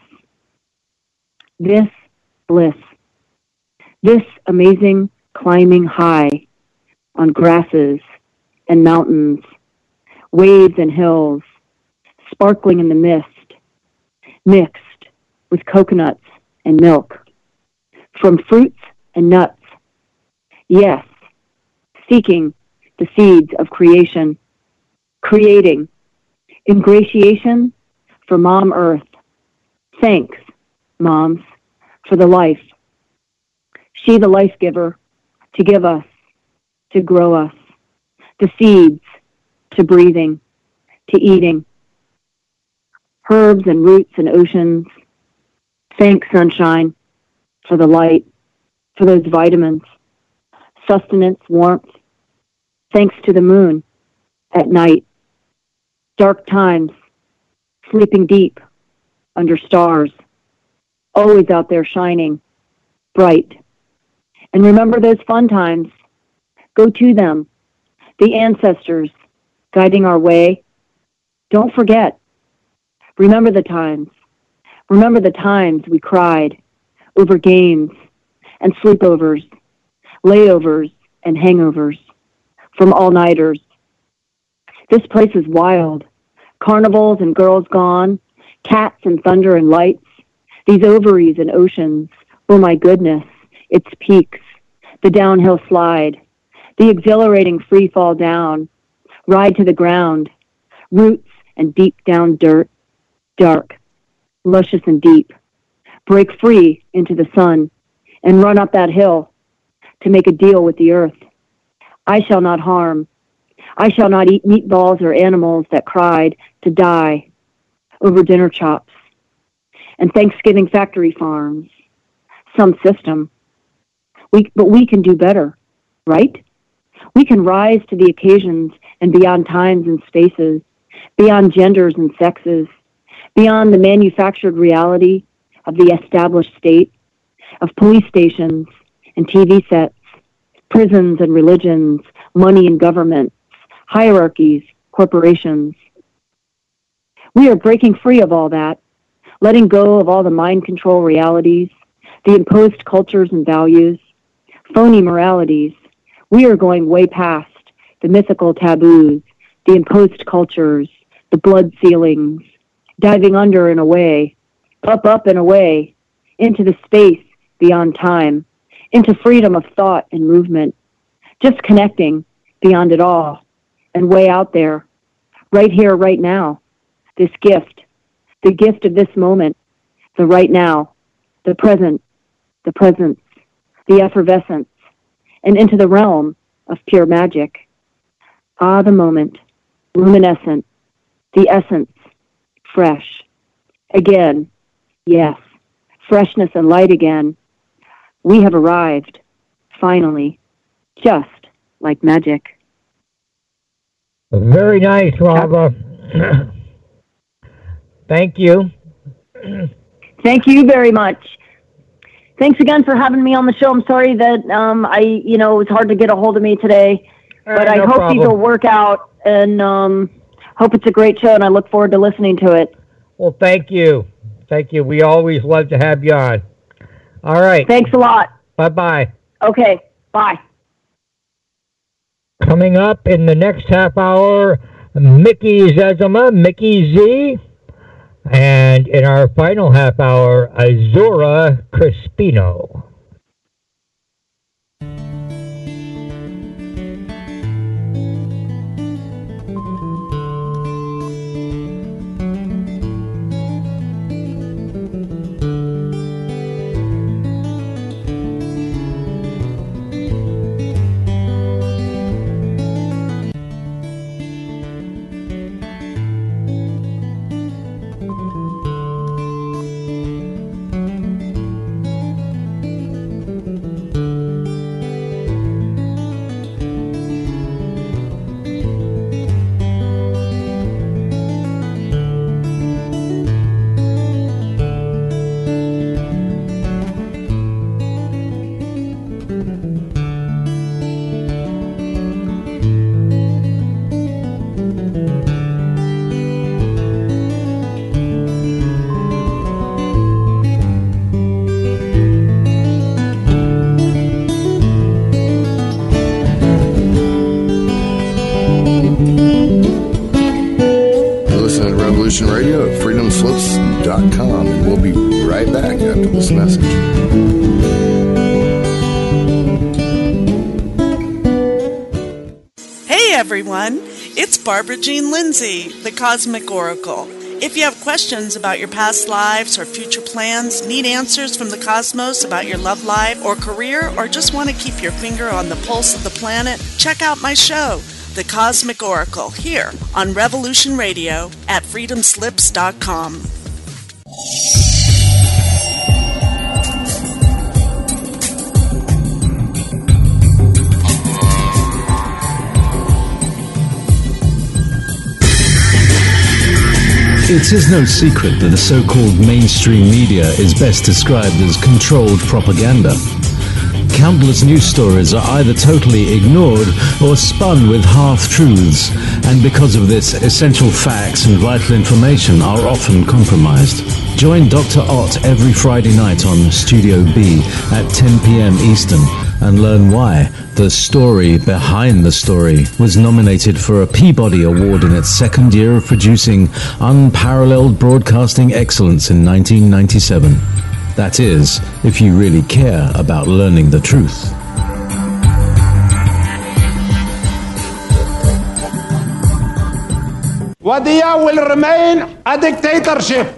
this bliss, this amazing climbing high on grasses and mountains, waves and hills, sparkling in the mist, mixed with coconuts and milk, from fruits and nuts. Yes, seeking the seeds of creation, creating ingratiation for Mom Earth. Thanks, moms, for the life. She the life giver, to give us, to grow us, the seeds, to breathing, to eating, herbs and roots and oceans. Thanks, sunshine, for the light, for those vitamins, sustenance, warmth. Thanks to the moon at night. Dark times, sleeping deep under stars, always out there shining, bright. And remember those fun times. Go to them. The ancestors guiding our way. Don't forget. Remember the times. Remember the times we cried over games and sleepovers, layovers and hangovers from all-nighters. This place is wild. Carnivals and girls gone, cats and thunder and lights, these ovaries and oceans. Oh my goodness, its peaks, the downhill slide, the exhilarating free fall down, ride to the ground, roots and deep down dirt, dark, luscious and deep. Break free into the sun and run up that hill to make a deal with the earth. I shall not harm. I shall not eat meatballs or animals that cried to die over dinner chops and Thanksgiving factory farms. Some system. We, but we can do better, right? We can rise to the occasions and beyond times and spaces, beyond genders and sexes, beyond the manufactured reality of the established state, of police stations and T V sets, prisons and religions, money and government, hierarchies, corporations. We are breaking free of all that, letting go of all the mind control realities, the imposed cultures and values, phony moralities. We are going way past the mythical taboos, the imposed cultures, the blood ceilings, diving under and away, up, up and away, into the space beyond time, into freedom of thought and movement, just connecting beyond it all, and way out there, right here, right now, this gift, the gift of this moment, the right now, the present, the presence, the effervescence, and into the realm of pure magic. Ah, the moment, luminescent, the essence, fresh. Again, yes, freshness and light again. We have arrived, finally, just like magic. Very nice, Rava. Thank you. Thank you very much. Thanks again for having me on the show. I'm sorry that um, I, you know, it was hard to get a hold of me today, All but right, I no hope problem. these will work out, and um, hope it's a great show, and I look forward to listening to it. Well, thank you. Thank you. We always love to have you on. All right. Thanks a lot. Bye-bye. Okay, bye. Coming up in the next half hour, Mickey Zezima, Mickey Z. And in our final half hour, Azura Crispino. Radio at freedom slips dot com, and we'll be right back after this message. Hey everyone, it's Barbara Jean Lindsay, the Cosmic Oracle. If you have questions about your past lives or future plans, need answers from the cosmos about your love life or career, or just want to keep your finger on the pulse of the planet, check out my show, The Cosmic Oracle, here on Revolution Radio at freedom slips dot com. It is no secret that the so-called mainstream media is best described as controlled propaganda. Countless news stories are either totally ignored or spun with half-truths, and because of this, essential facts and vital information are often compromised. Join Doctor Ott every Friday night on Studio B at ten p.m. Eastern and learn why The Story Behind the Story was nominated for a Peabody Award in its second year of producing unparalleled broadcasting excellence in nineteen ninety-seven. That is, if you really care about learning the truth. Wadiya will remain a dictatorship.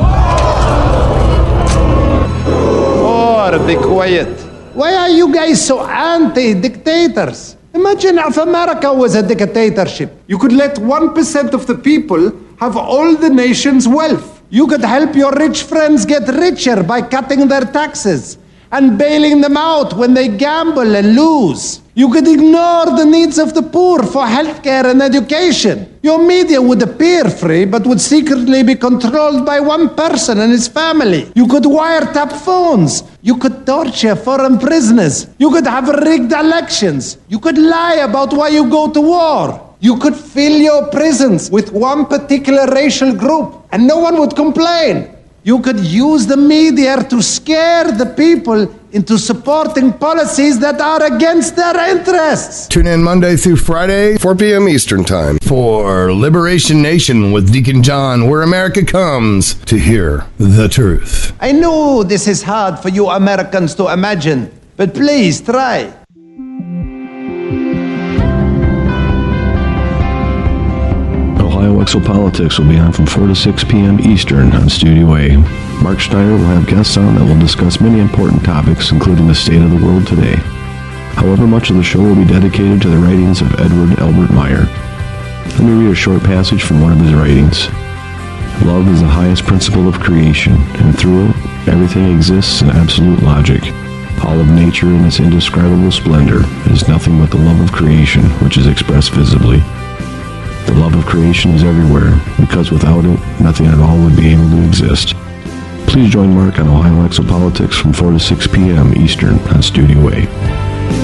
Oh, be quiet. Why are you guys so anti-dictators? Imagine if America was a dictatorship. You could let one percent of the people have all the nation's wealth. You could help your rich friends get richer by cutting their taxes and bailing them out when they gamble and lose. You could ignore the needs of the poor for healthcare and education. Your media would appear free, but would secretly be controlled by one person and his family. You could wiretap phones You could torture foreign prisoners. You could have rigged elections. You could lie about why you go to war. You could fill your prisons with one particular racial group, and no one would complain. You could use the media to scare the people into supporting policies that are against their interests. Tune in Monday through Friday, four p.m. Eastern Time, for Liberation Nation with Deacon John, where America comes to hear the truth. I know this is hard for you Americans to imagine, but please try. Ohio Exopolitics will be on from four to six p.m. Eastern on Studio A. Mark Schneider will have guests on that will discuss many important topics, including the state of the world today. However, much of the show will be dedicated to the writings of Edward Albert Meyer. Let me read a short passage from one of his writings. Love is the highest principle of creation, and through it, everything exists in absolute logic. All of nature in its indescribable splendor is nothing but the love of creation, which is expressed visibly. The love of creation is everywhere, because without it, nothing at all would be able to exist. Please join Mark on Ohio Exopolitics from four to six p.m. Eastern on Studio A.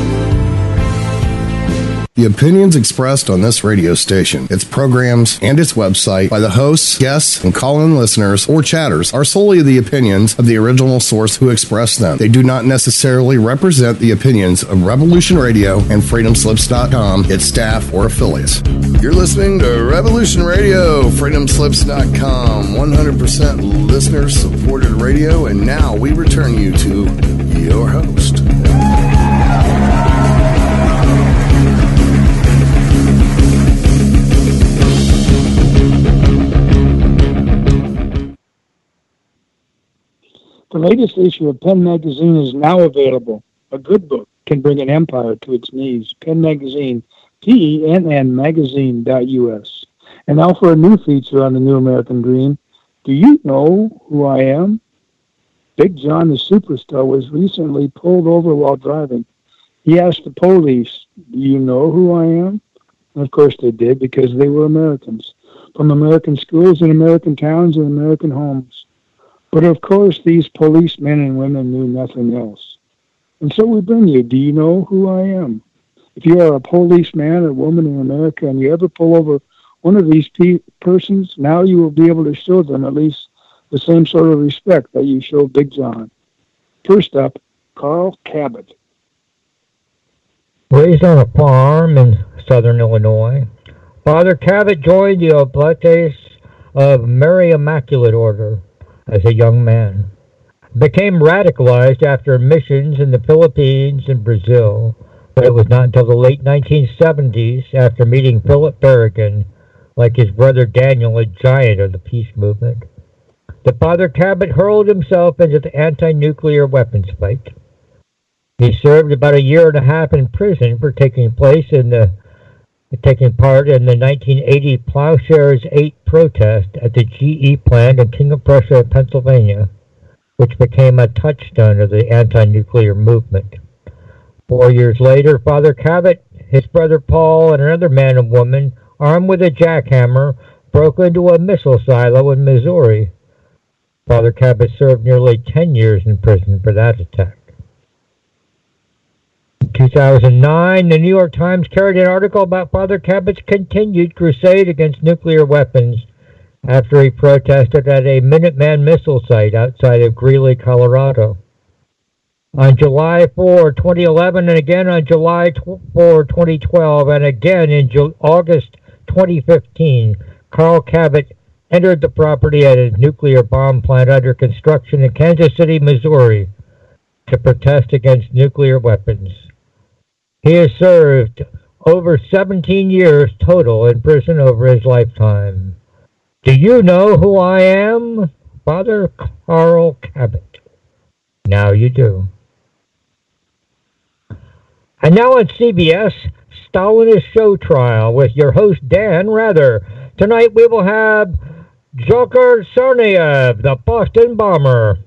The opinions expressed on this radio station, its programs, and its website by the hosts, guests, and call-in listeners or chatters are solely the opinions of the original source who expressed them. They do not necessarily represent the opinions of Revolution Radio and Freedom Slips dot com, its staff, or affiliates. You're listening to Revolution Radio, Freedom Slips dot com, one hundred percent listener-supported radio, and now we return you to your host. The latest issue of Penn Magazine is now available. A good book can bring an empire to its knees. Penn Magazine, P E N N magazine dot U S. And now for a new feature on the New American Dream. Do you know who I am? Big John the Superstar was recently pulled over while driving. He asked the police, do you know who I am? And of course they did, because they were Americans, from American schools and American towns and American homes. But of course, these policemen and women knew nothing else. And so we bring you, do you know who I am? If you are a policeman or woman in America and you ever pull over one of these pe- persons, now you will be able to show them at least the same sort of respect that you show Big John. First up, Carl Cabot. Raised on a farm in southern Illinois, Father Cabot joined the Oblates of Mary Immaculate Order as a young man. Became radicalized after missions in the Philippines and Brazil, but it was not until the late nineteen seventies, after meeting Philip Berrigan, like his brother Daniel, a giant of the peace movement, that Father Cabot hurled himself into the anti-nuclear weapons fight. He served about a year and a half in prison for taking place in the taking part in the nineteen eighty Plowshares eight protest at the G E plant in King of Prussia, Pennsylvania, which became a touchstone of the anti-nuclear movement. Four years later, Father Cabot, his brother Paul, and another man and woman, armed with a jackhammer, broke into a missile silo in Missouri. Father Cabot served nearly ten years in prison for that attack. In two thousand nine, the New York Times carried an article about Father Cabot's continued crusade against nuclear weapons after he protested at a Minuteman missile site outside of Greeley, Colorado. On July fourth, twenty eleven, and again on July fourth, twenty twelve, and again in August twenty fifteen, Carl Cabot entered the property at a nuclear bomb plant under construction in Kansas City, Missouri, to protest against nuclear weapons. He has served over seventeen years total in prison over his lifetime. Do you know who I am? Father Carl Cabot. Now you do. And now on C B S, Stalinist Show Trial with your host Dan Rather. Tonight we will have Dzhokhar Tsarnaev, the Boston bomber.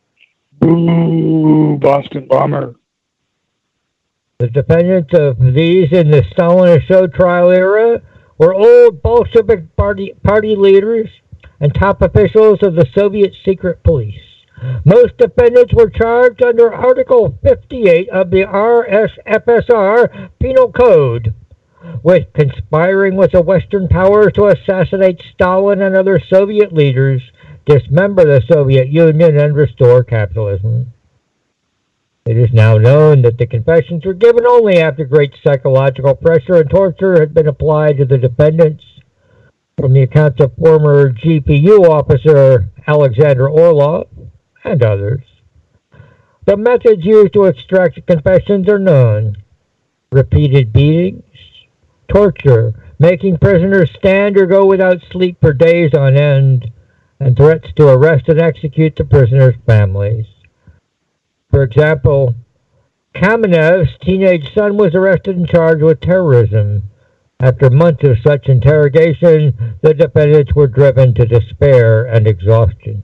Ooh, Boston bomber. The defendants of these in the Stalinist show trial era were old Bolshevik party, party leaders and top officials of the Soviet secret police. Most defendants were charged under Article fifty-eight of the R S F S R Penal Code with conspiring with the Western powers to assassinate Stalin and other Soviet leaders, dismember the Soviet Union, and restore capitalism. It is now known that the confessions were given only after great psychological pressure and torture had been applied to the defendants. From the accounts of former G P U officer Alexander Orlov and others, the methods used to extract the confessions are known: repeated beatings, torture, making prisoners stand or go without sleep for days on end, and threats to arrest and execute the prisoners' families. For example, Kamenev's teenage son was arrested and charged with terrorism. After months of such interrogation, the defendants were driven to despair and exhaustion.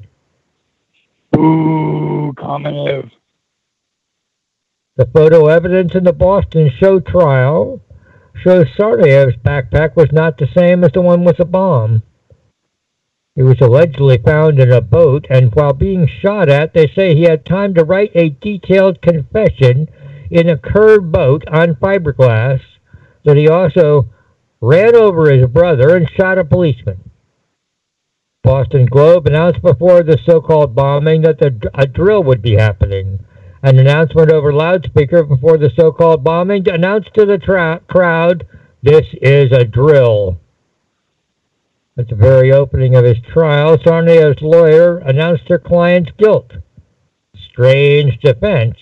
Ooh, Kamenev. The photo evidence in the Boston show trial shows Sardayev's backpack was not the same as the one with the bomb. He was allegedly found in a boat, and while being shot at, they say he had time to write a detailed confession in a curved boat on fiberglass that he also ran over his brother and shot a policeman. Boston Globe announced before the so-called bombing that the, a drill would be happening. An announcement over loudspeaker before the so-called bombing announced to the tra- crowd, "This is a drill." At the very opening of his trial, Tsarnaev's lawyer announced her client's guilt. Strange defense.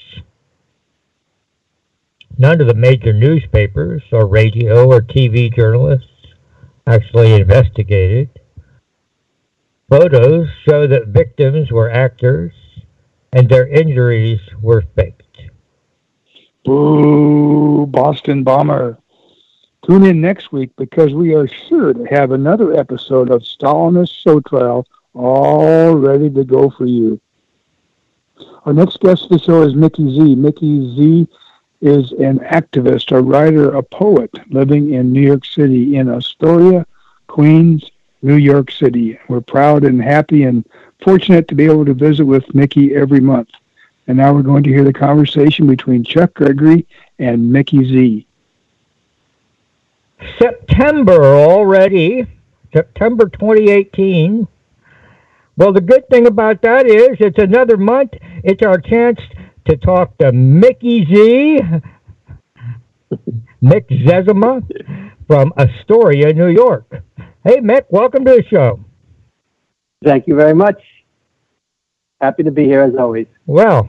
None of the major newspapers or radio or T V journalists actually investigated. Photos show that victims were actors and their injuries were faked. Boo, Boston bomber. Tune in next week because we are sure to have another episode of Stalinist Show Trial all ready to go for you. Our next guest of the show is Mickey Z. Mickey Z is an activist, a writer, a poet living in New York City, in Astoria, Queens, New York City. We're proud and happy and fortunate to be able to visit with Mickey every month. And now we're going to hear the conversation between Chuck Gregory and Mickey Z. September already, September twenty eighteen. Well, the good thing about that is it's another month. It's our chance to talk to Mickey Z, Mick Zezima from Astoria, New York. Hey, Mick, welcome to the show. Thank you very much. Happy to be here as always. Well,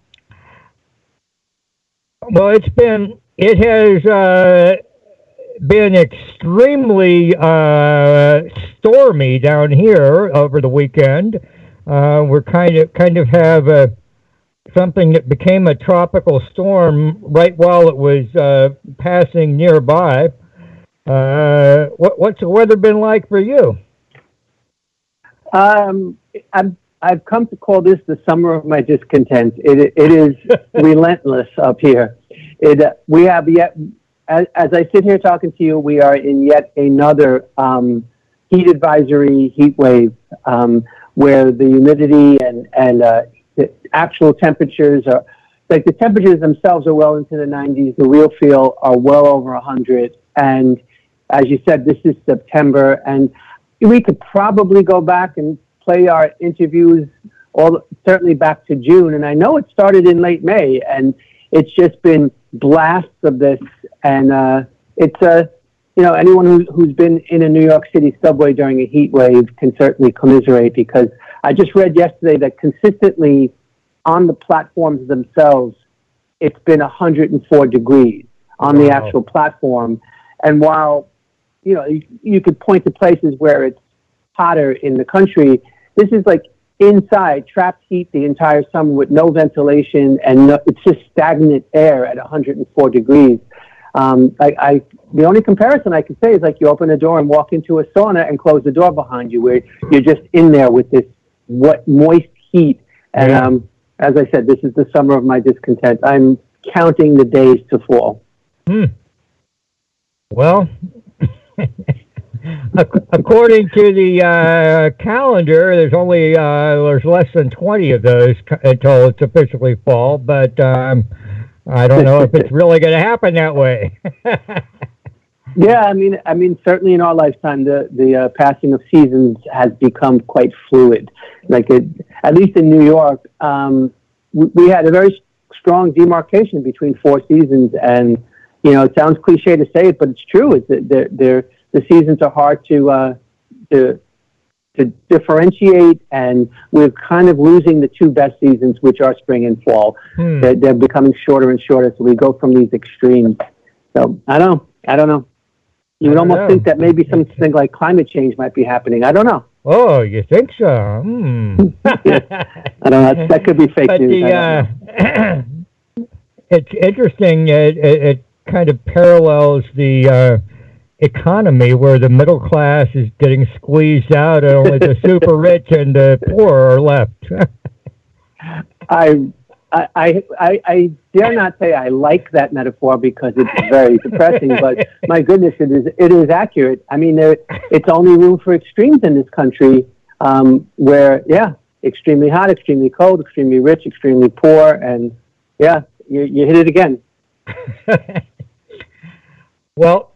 well, it's been, it has uh, been extremely uh, stormy down here over the weekend. Uh, we're kind of kind of have a, something that became a tropical storm right while it was uh, passing nearby. Uh, what, what's the weather been like for you? Um, I'm, I've come to call this the summer of my discontent. It, it is relentless up here. It, uh, we have yet, as, as I sit here talking to you, we are in yet another um, heat advisory heat wave um, where the humidity and, and uh, the actual temperatures are, like the temperatures themselves are well into the nineties. The real feel are well over one hundred. And as you said, this is September, and we could probably go back and play our interviews all certainly back to June. And I know it started in late May, and it's just been blasts of this. And uh, it's a, uh, you know, anyone who, who's been in a New York City subway during a heat wave can certainly commiserate, because I just read yesterday that consistently on the platforms themselves, it's been one hundred four degrees on wow. the actual platform. And while, you know, you, you could point to places where it's hotter in the country, this is like inside, trapped heat the entire summer with no ventilation, and no, it's just stagnant air at one hundred four degrees. Um, I, I, the only comparison I can say is like you open a door and walk into a sauna and close the door behind you, where you're just in there with this wet, moist heat. And yeah. um, as I said, this is the summer of my discontent. I'm counting the days to fall. Hmm. Well, according to the uh, calendar, there's only uh, there's less than twenty of those until it's officially fall. But um, I don't know if it's really going to happen that way. Yeah, I mean, I mean, certainly in our lifetime, the the uh, passing of seasons has become quite fluid. Like, it, at least in New York, um, we, we had a very strong demarcation between four seasons, and you know, it sounds cliche to say it, but it's true. It's they're, they're, the seasons are hard to uh, to to differentiate, and we're kind of losing the two best seasons, which are spring and fall. Hmm. They're, they're becoming shorter and shorter, so we go from these extremes. So I don't know. I don't know. You would almost know. think that maybe something like climate change might be happening. I don't know. Oh, you think so? Hmm. Yeah. I don't know. That could be fake but news. The, uh, it's interesting. It, it, it kind of parallels the uh, economy, where the middle class is getting squeezed out, and only the super rich and the poor are left. I, I, I, I dare not say I like that metaphor because it's very depressing, but my goodness, it is it is accurate. I mean, there, it's only room for extremes in this country, um, where, yeah, extremely hot, extremely cold, extremely rich, extremely poor, and, yeah, you, you hit it again. Well,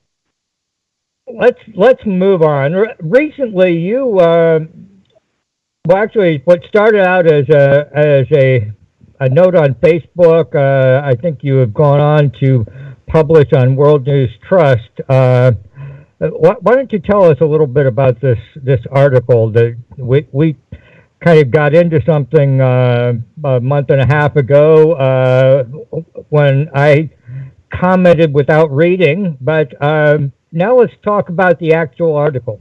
let's let's move on. Re- recently, you uh, well, actually, what started out as a as a a note on Facebook, uh, I think you have gone on to publish on World News Trust. Uh, why, why don't you tell us a little bit about this this article that we we kind of got into something uh, a month and a half ago uh, when I commented without reading, but um, now let's talk about the actual article.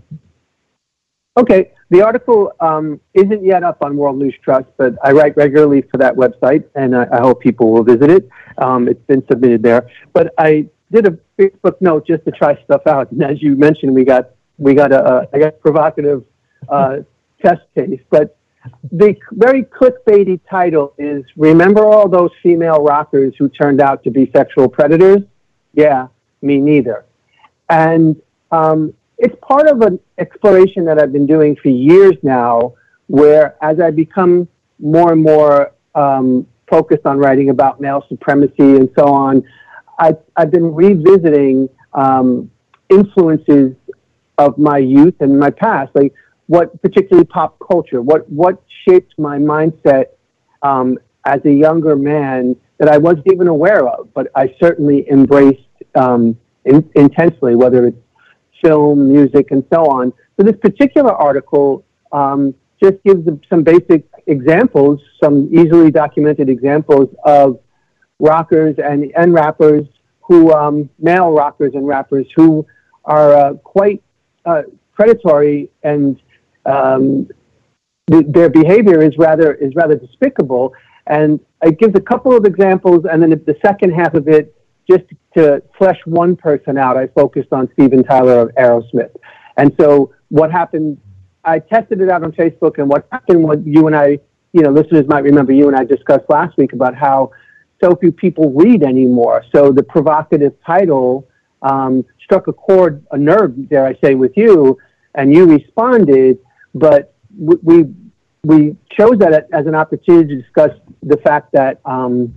Okay, the article um, isn't yet up on World News Trust, but I write regularly for that website, and I, I hope people will visit it. Um, it's been submitted there, but I did a Facebook note just to try stuff out, and as you mentioned, we got we got a, a I guess provocative uh, test case, but the very clickbaity title is, "Remember all those female rockers who turned out to be sexual predators?" Yeah, me neither. And um, it's part of an exploration that I've been doing for years now, where as I become more and more um, focused on writing about male supremacy and so on, I, I've been revisiting um, influences of my youth and my past, like what particularly pop culture, what what shaped my mindset um, as a younger man that I wasn't even aware of, but I certainly embraced um, in, intensely, whether it's film, music, and so on. So this particular article um, just gives some basic examples, some easily documented examples of rockers and, and rappers who, um, male rockers and rappers who are uh, quite uh, predatory, and um, th- their behavior is rather is rather despicable. And it gives a couple of examples, and then the second half of it, just to flesh one person out, I focused on Steven Tyler of Aerosmith. And so what happened, I tested it out on Facebook, and what happened, what you and I, you know, listeners might remember you and I discussed last week about how so few people read anymore. So the provocative title um, struck a chord, a nerve, dare I say, with you, and you responded, but we we chose that as an opportunity to discuss the fact that um,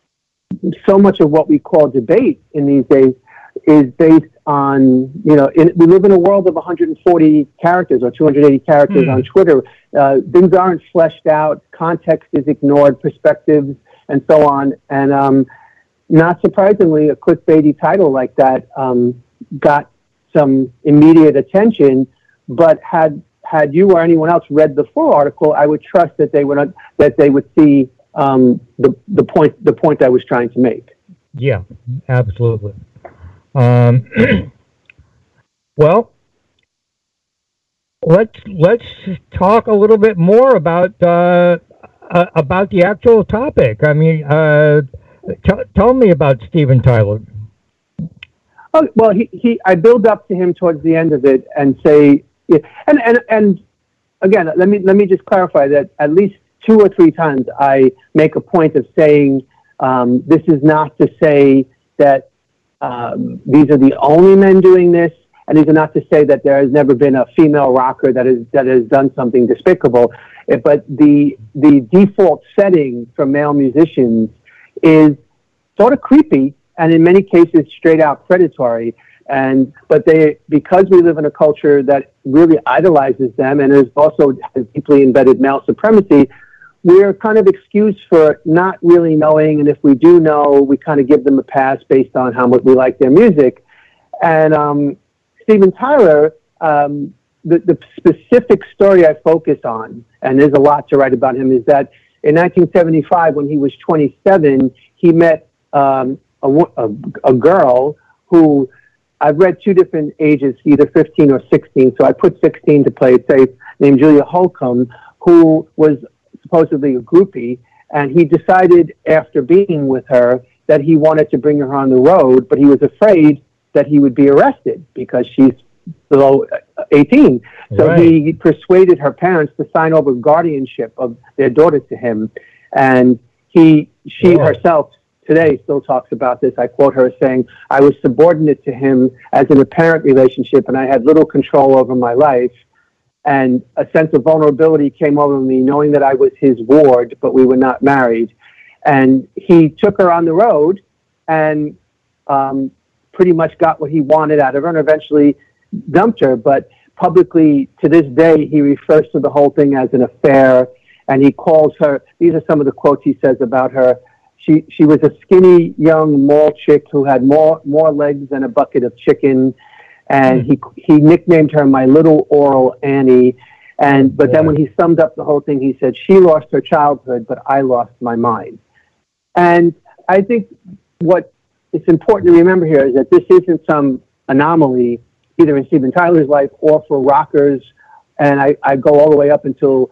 so much of what we call debate in these days is based on, you know, in, we live in a world of one hundred forty characters or two hundred eighty characters mm. on Twitter. Uh, things aren't fleshed out, context is ignored, perspectives, and so on. And um, not surprisingly, a clickbaity title like that um, got some immediate attention, but had had you or anyone else read the full article, I would trust that they would that they would see um, the the point the point I was trying to make. Yeah, absolutely. Um, well, let's let's talk a little bit more about uh, uh, about the actual topic. I mean, uh, t- tell me about Steven Tyler. Oh, well, he, he I build up to him towards the end of it and say, and and and again, let me let me just clarify that at least two or three times I make a point of saying um, this is not to say that um, these are the only men doing this, And these are not to say that there has never been a female rocker that is that has done something despicable, but the the default setting for male musicians is sort of creepy and in many cases straight out predatory. And but they because we live in a culture that really idolizes them and is also has deeply embedded male supremacy, we're kind of excused for not really knowing, and if we do know, we kind of give them a pass based on how much we like their music. And um, Steven Tyler, um, the, the specific story I focus on, and there's a lot to write about him, is that in nineteen seventy-five, when he was twenty-seven, he met um, a, a, a girl who, I've read two different ages, either fifteen or sixteen, so I put sixteen to play it safe, named Julia Holcomb, who was supposedly a groupie, and he decided after being with her that he wanted to bring her on the road, but he was afraid that he would be arrested because she's below eighteen. So right. He persuaded her parents to sign over guardianship of their daughter to him. And he, she yeah. herself today still talks about this. I quote her saying, "I was subordinate to him as in a parent relationship, and I had little control over my life. And a sense of vulnerability came over me, knowing that I was his ward, but we were not married." And he took her on the road and um, pretty much got what he wanted out of her and eventually dumped her. But publicly, to this day, he refers to the whole thing as an affair. And he calls her, these are some of the quotes he says about her. She she was a skinny, young mall chick who had more more legs than a bucket of chicken. And he he nicknamed her My Little Oral Annie. And but yeah. then when he summed up the whole thing, he said, "She lost her childhood, but I lost my mind." And I think what it's important to remember here is that this isn't some anomaly either in Steven Tyler's life or for rockers. And I, I go all the way up until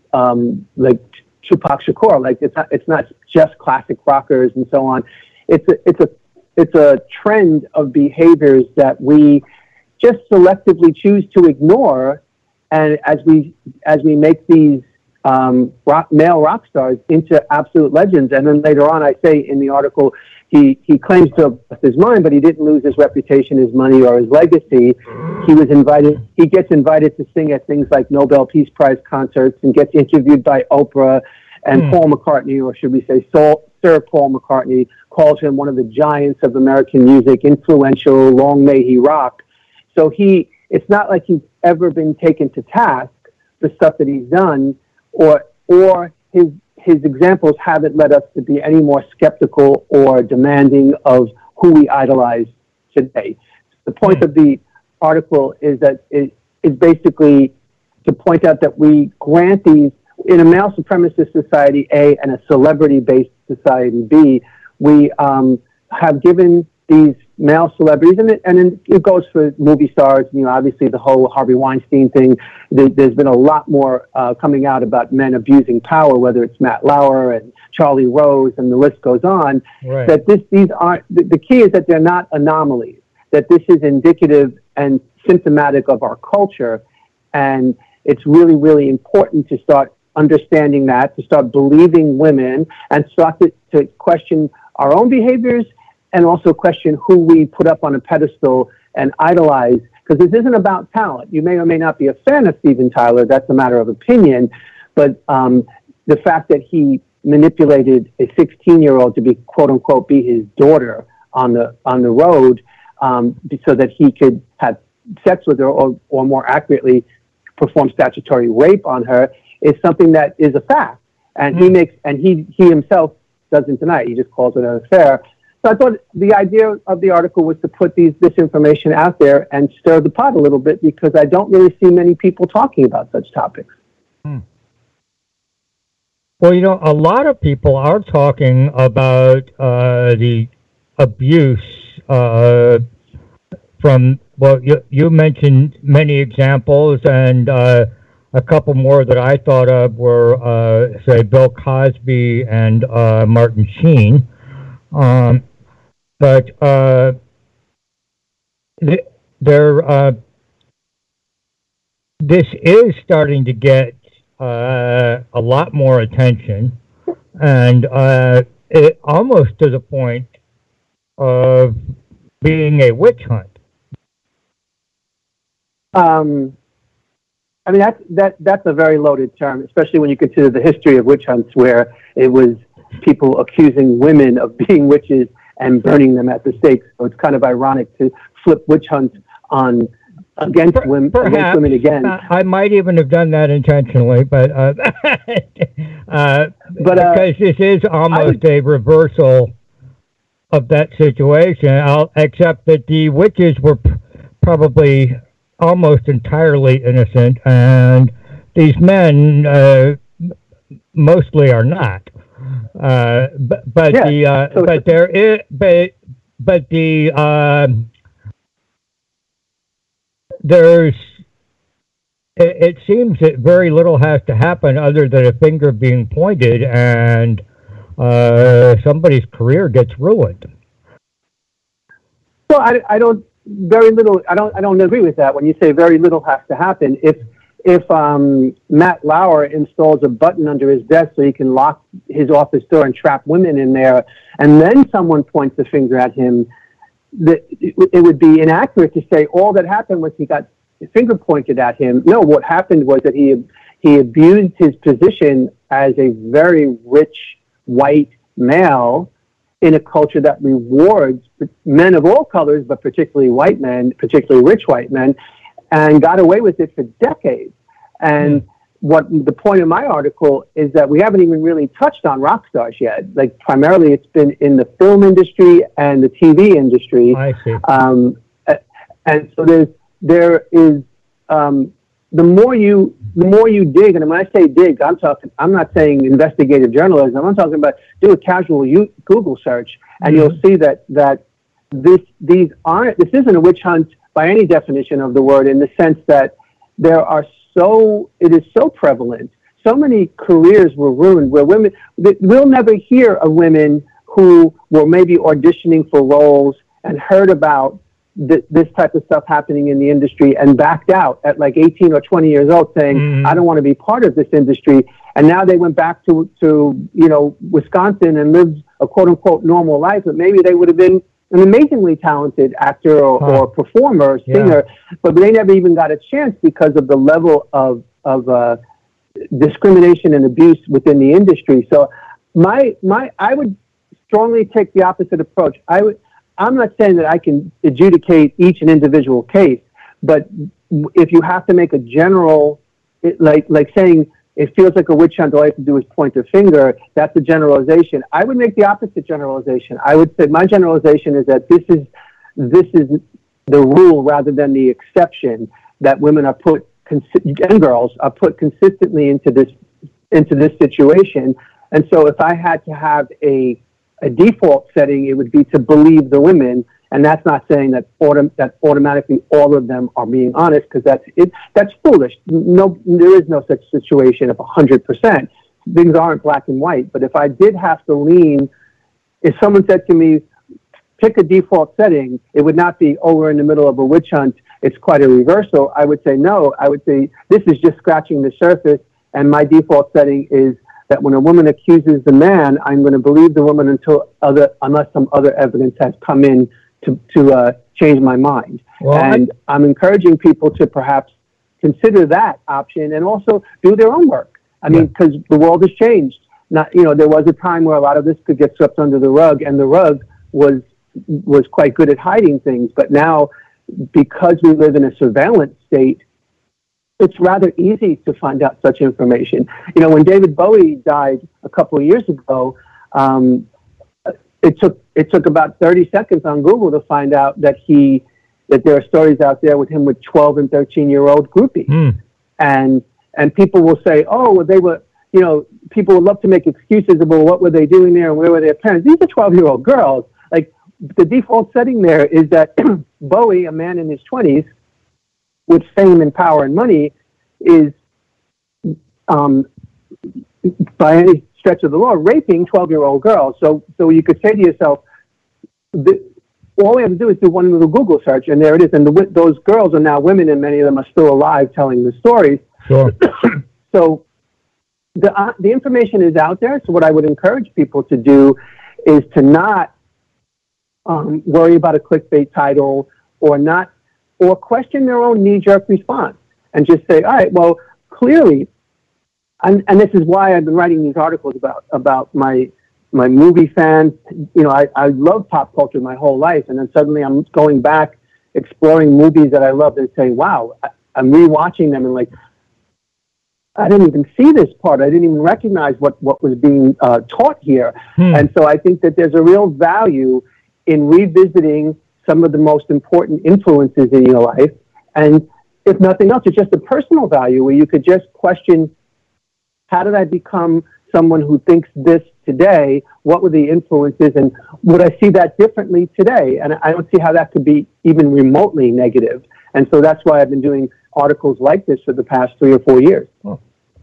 um, like Tupac Shakur. Like it's not it's not just classic rockers and so on. It's a it's a it's a trend of behaviors that we just selectively choose to ignore, and as we as we make these um, rock, male rock stars into absolute legends, and then later on, I say in the article, he he claims to have lost his mind, but he didn't lose his reputation, his money, or his legacy. He was invited. He gets invited to sing at things like Nobel Peace Prize concerts, and gets interviewed by Oprah, and mm. Paul McCartney, or should we say, Sir Paul McCartney, calls him one of the giants of American music, influential. Long may he rock. So he, it's not like he's ever been taken to task for stuff that he's done, or or his his examples haven't led us to be any more skeptical or demanding of who we idolize today. The point of the article is that it is basically to point out that we grant these, in a male supremacist society, A, and a celebrity-based society, B, we um, have given these male celebrities, and it, and it, it goes for movie stars, you know, obviously the whole Harvey Weinstein thing. There, there's been a lot more uh, coming out about men abusing power, whether it's Matt Lauer and Charlie Rose, and the list goes on. Right. That this, these aren't, the, the key is that they're not anomalies, that this is indicative and symptomatic of our culture. And it's really, really important to start understanding that, to start believing women, and start to, to question our own behaviors, and also question who we put up on a pedestal and idolize. Because this isn't about talent. You may or may not be a fan of Steven Tyler. That's a matter of opinion. But um, the fact that he manipulated a sixteen-year-old to be, quote unquote, be his daughter on the on the road, um, so that he could have sex with her, or, or more accurately, perform statutory rape on her, is something that is a fact. And mm-hmm. he makes, and he he himself doesn't deny it. He just calls it an affair. So I thought the idea of the article was to put these this information out there and stir the pot a little bit, because I don't really see many people talking about such topics. Hmm. Well, you know, a lot of people are talking about uh, the abuse uh, from, well, you, you mentioned many examples, and uh, a couple more that I thought of were, uh, say, Bill Cosby and uh, Martin Sheen. Um, but uh, th- there, uh, this is starting to get uh, a lot more attention, and uh, it almost to the point of being a witch hunt. Um, I mean, that's, that, that's a very loaded term, especially when you consider the history of witch hunts, where it was people accusing women of being witches and burning them at the stake. So it's kind of ironic to flip witch hunts on against Per, women, perhaps, against women again. Uh, I might even have done that intentionally, but uh, uh, but uh, because this is almost would, a reversal of that situation, I'll, except that the witches were p- probably almost entirely innocent, and these men uh, mostly are not. Uh, but but yeah, the uh, so but there is but but the uh, there's it, it seems that very little has to happen other than a finger being pointed, and uh, somebody's career gets ruined. So I, I don't very little. I don't I don't agree with that. When you say very little has to happen, if if um, Matt Lauer installs a button under his desk so he can lock his office door and trap women in there, and then someone points the finger at him, the, it, it would be inaccurate to say all that happened was he got his finger pointed at him. No, what happened was that he he abused his position as a very rich white male in a culture that rewards men of all colors, but particularly white men, particularly rich white men, and got away with it for decades. And mm. what the point of my article is that we haven't even really touched on rock stars yet. Like, primarily it's been in the film industry and the T V industry. I see. Um, and so there's, there is, um, the more you, the more you dig, and when I say dig, I'm talking, I'm not saying investigative journalism. I'm talking about do a casual Google search, and mm-hmm. you'll see that, that this, these aren't, this isn't a witch hunt by any definition of the word, in the sense that there are so, it is so prevalent. So many careers were ruined where women, we'll never hear of women who were maybe auditioning for roles and heard about th- this type of stuff happening in the industry and backed out at like eighteen or twenty years old saying, mm. I don't want to be part of this industry. And now they went back to, to, you know, Wisconsin and lived a quote unquote normal life, but maybe they would have been an amazingly talented actor or, huh. or performer or singer, yeah. but they never even got a chance because of the level of, of uh, discrimination and abuse within the industry. So my, my, I would strongly take the opposite approach. I would, I'm not saying that I can adjudicate each and individual case, but if you have to make a general, it, like, like saying it feels like a witch hunt, all I have to do is point a finger, that's a generalization. I would make the opposite generalization. I would say my generalization is that this is, this is the rule rather than the exception, that women are put, and girls are put consistently into this, into this situation. And so if I had to have a, a default setting, it would be to believe the women. And that's not saying that autom- that automatically all of them are being honest, because that's it. That's foolish. No, there is no such situation of one hundred percent. Things aren't black and white. But if I did have to lean, if someone said to me, pick a default setting, it would not be, oh, we're in the middle of a witch hunt, it's quite a reversal. I would say no. I would say this is just scratching the surface, and my default setting is that when a woman accuses the man, I'm going to believe the woman until other, unless some other evidence has come in to, to uh, change my mind. Well, and I, I'm encouraging people to perhaps consider that option and also do their own work. I mean, because yeah. the world has changed. Not, you know, there was a time where a lot of this could get swept under the rug, and the rug was was quite good at hiding things. But now, because we live in a surveillance state, it's rather easy to find out such information. You know, when David Bowie died a couple of years ago, um, it took it took about thirty seconds on Google to find out that he that there are stories out there with him with twelve and thirteen year old groupies, mm. and and people will say, oh, well, they were, you know, people would love to make excuses about what were they doing there and where were their parents. These are twelve year old girls. Like, the default setting there is that Bowie, a man in his twenties, with fame and power and money, is, um, by any stretch of the law, raping twelve-year-old girls. So, so you could say to yourself, the, all we have to do is do one little Google search, and there it is. And the, those girls are now women, and many of them are still alive telling the stories. Sure. So the uh, the information is out there. So what I would encourage people to do is to not um, worry about a clickbait title, or not or question their own knee-jerk response and just say, all right, well, clearly, and, and this is why I've been writing these articles about about my my movie fans. You know, I, I love pop culture my whole life, and then suddenly I'm going back, exploring movies that I love and saying, wow, I, I'm rewatching them and like, I didn't even see this part. I didn't even recognize what, what was being uh, taught here. Hmm. And so I think that there's a real value in revisiting some of the most important influences in your life. And if nothing else, it's just a personal value where you could just question, how did I become someone who thinks this today? What were the influences? And would I see that differently today? And I don't see how that could be even remotely negative. And so that's why I've been doing articles like this for the past three or four years. Oh.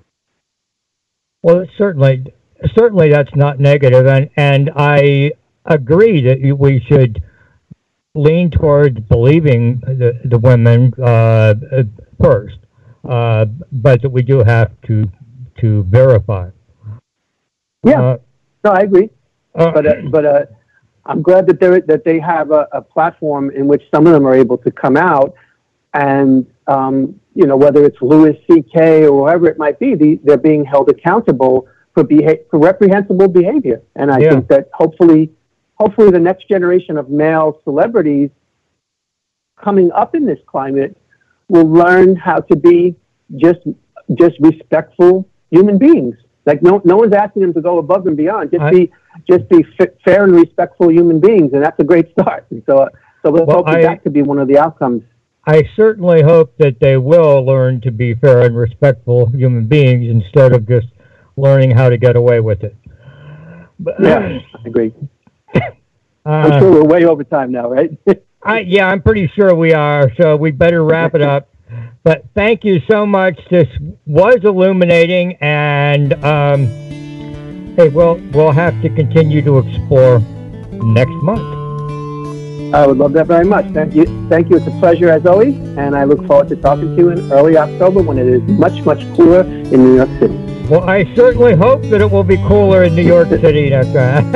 Well, certainly, certainly that's not negative, and and I agree that we should lean towards believing the the women uh, first, uh, but that we do have to to verify. Yeah, uh, no, I agree. Uh, but uh, but uh, I'm glad that they that they have a, a platform in which some of them are able to come out. And, um, you know, whether it's Louis C K or whoever it might be, the, they're being held accountable for beha- for reprehensible behavior. And I yeah. think that hopefully, hopefully the next generation of male celebrities coming up in this climate will learn how to be just just respectful human beings. Like no no one's asking them to go above and beyond. Just I, be just be f- fair and respectful human beings, and that's a great start. And so, so let's well, hope that, I, that could be one of the outcomes. I certainly hope that they will learn to be fair and respectful human beings instead of just learning how to get away with it. But, yeah, I agree. Uh, I'm sure we're way over time now, right? I, yeah, I'm pretty sure we are, so we better wrap it up. But thank you so much. This was illuminating, and um, hey, we'll, we'll have to continue to explore next month. I would love that very much. Thank you. Thank you. It's a pleasure as always, and I look forward to talking to you in early October when it is much, much cooler in New York City. Well, I certainly hope that it will be cooler in New York City next time.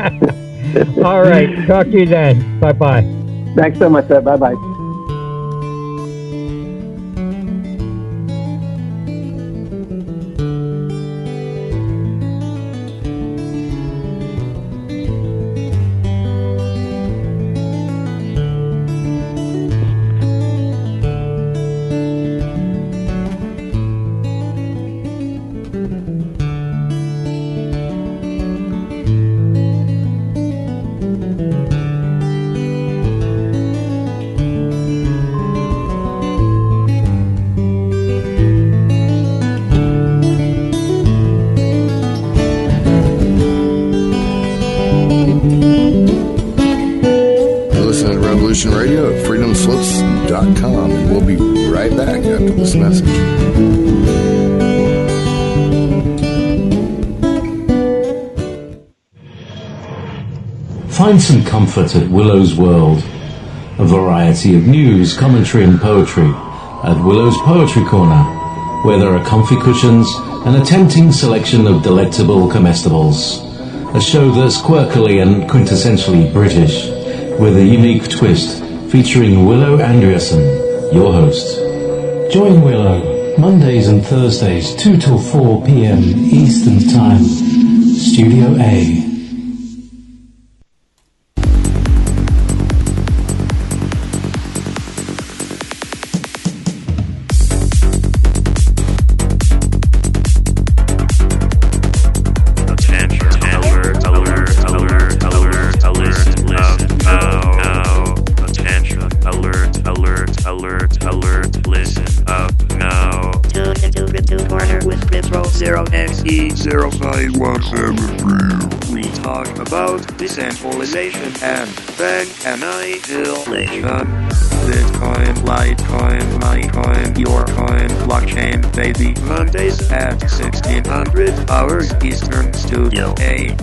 All right. Talk to you then. Bye-bye. Thanks so much, sir. Bye-bye. Radio at freedom slips dot com, and we'll be right back after this message. Find some comfort at Willow's World. A variety of news, commentary and poetry at Willow's Poetry Corner, where there are comfy cushions and a tempting selection of delectable comestibles. A show that's quirkily and quintessentially British, with a unique twist, featuring Willow Andreasen, your host. Join Willow Mondays and Thursdays, two till four p.m. Eastern Time. Studio A. We talk about decentralization and bank annihilation. Bitcoin, Litecoin, MyCoin, Yourcoin, blockchain, baby. Mondays at sixteen hundred hours Eastern, Studio A.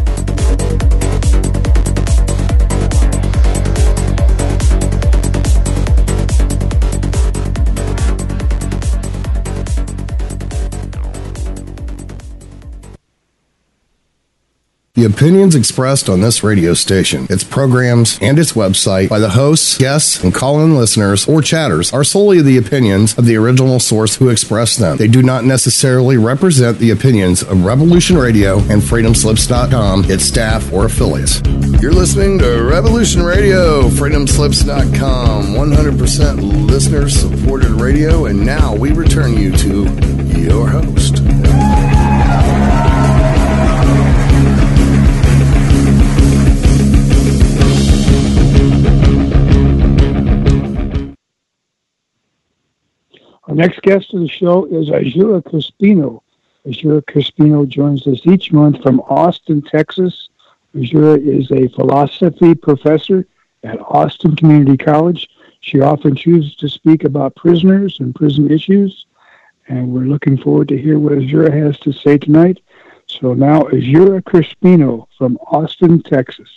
The The opinions expressed on this radio station, its programs, and its website by the hosts, guests, and call-in listeners or chatters are solely the opinions of the original source who expressed them. They do not necessarily represent the opinions of Revolution Radio and Freedom Slips dot com, its staff, or affiliates. You're listening to Revolution Radio, Freedom Slips dot com, one hundred percent listener-supported radio, and now we return you to your host. Our next guest of the show is Azura Crispino. Azura Crispino joins us each month from Austin, Texas. Azura is a philosophy professor at Austin Community College. She often chooses to speak about prisoners and prison issues, and we're looking forward to hear what Azura has to say tonight. So now, Azura Crispino from Austin, Texas.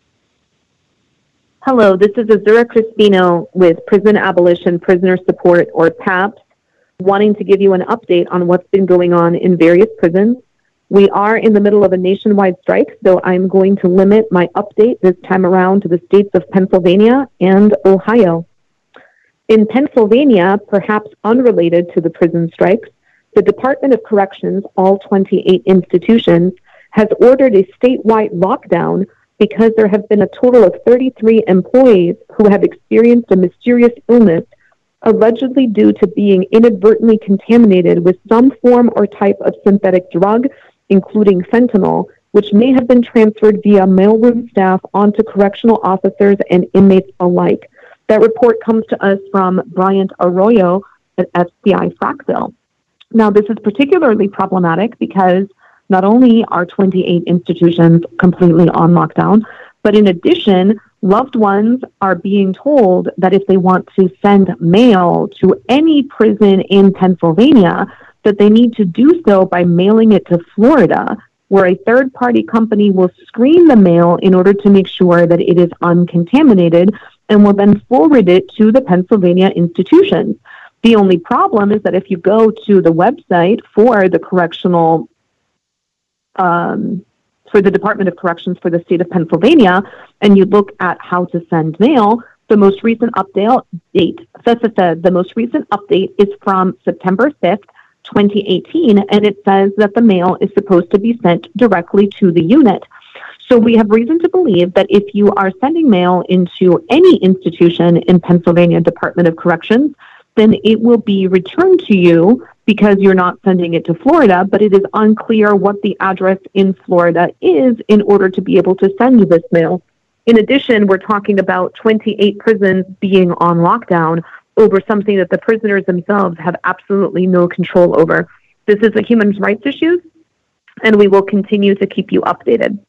Hello, this is Azura Crispino with Prison Abolition Prisoner Support, or PAPS, wanting to give you an update on what's been going on in various prisons. We are in the middle of a nationwide strike, so I'm going to limit my update this time around to the states of Pennsylvania and Ohio. In Pennsylvania, perhaps unrelated to the prison strikes, the Department of Corrections, all twenty-eight institutions, has ordered a statewide lockdown because there have been a total of thirty-three employees who have experienced a mysterious illness, allegedly due to being inadvertently contaminated with some form or type of synthetic drug, including fentanyl, which may have been transferred via mailroom staff onto correctional officers and inmates alike. That report comes to us from Bryant Arroyo at F B I Frackville. Now, this is particularly problematic because not only are twenty-eight institutions completely on lockdown, but in addition, loved ones are being told that if they want to send mail to any prison in Pennsylvania, that they need to do so by mailing it to Florida, where a third-party company will screen the mail in order to make sure that it is uncontaminated and will then forward it to the Pennsylvania institutions. The only problem is that if you go to the website for the correctional Um, for the Department of Corrections for the state of Pennsylvania, and you look at how to send mail, the most recent update date, the most recent update is from September fifth, twenty eighteen, and it says that the mail is supposed to be sent directly to the unit. So we have reason to believe that if you are sending mail into any institution in Pennsylvania Department of Corrections, then it will be returned to you because you're not sending it to Florida, but it is unclear what the address in Florida is in order to be able to send this mail. In addition, we're talking about twenty-eight prisons being on lockdown over something that the prisoners themselves have absolutely no control over. This is a human rights issue, and we will continue to keep you updated.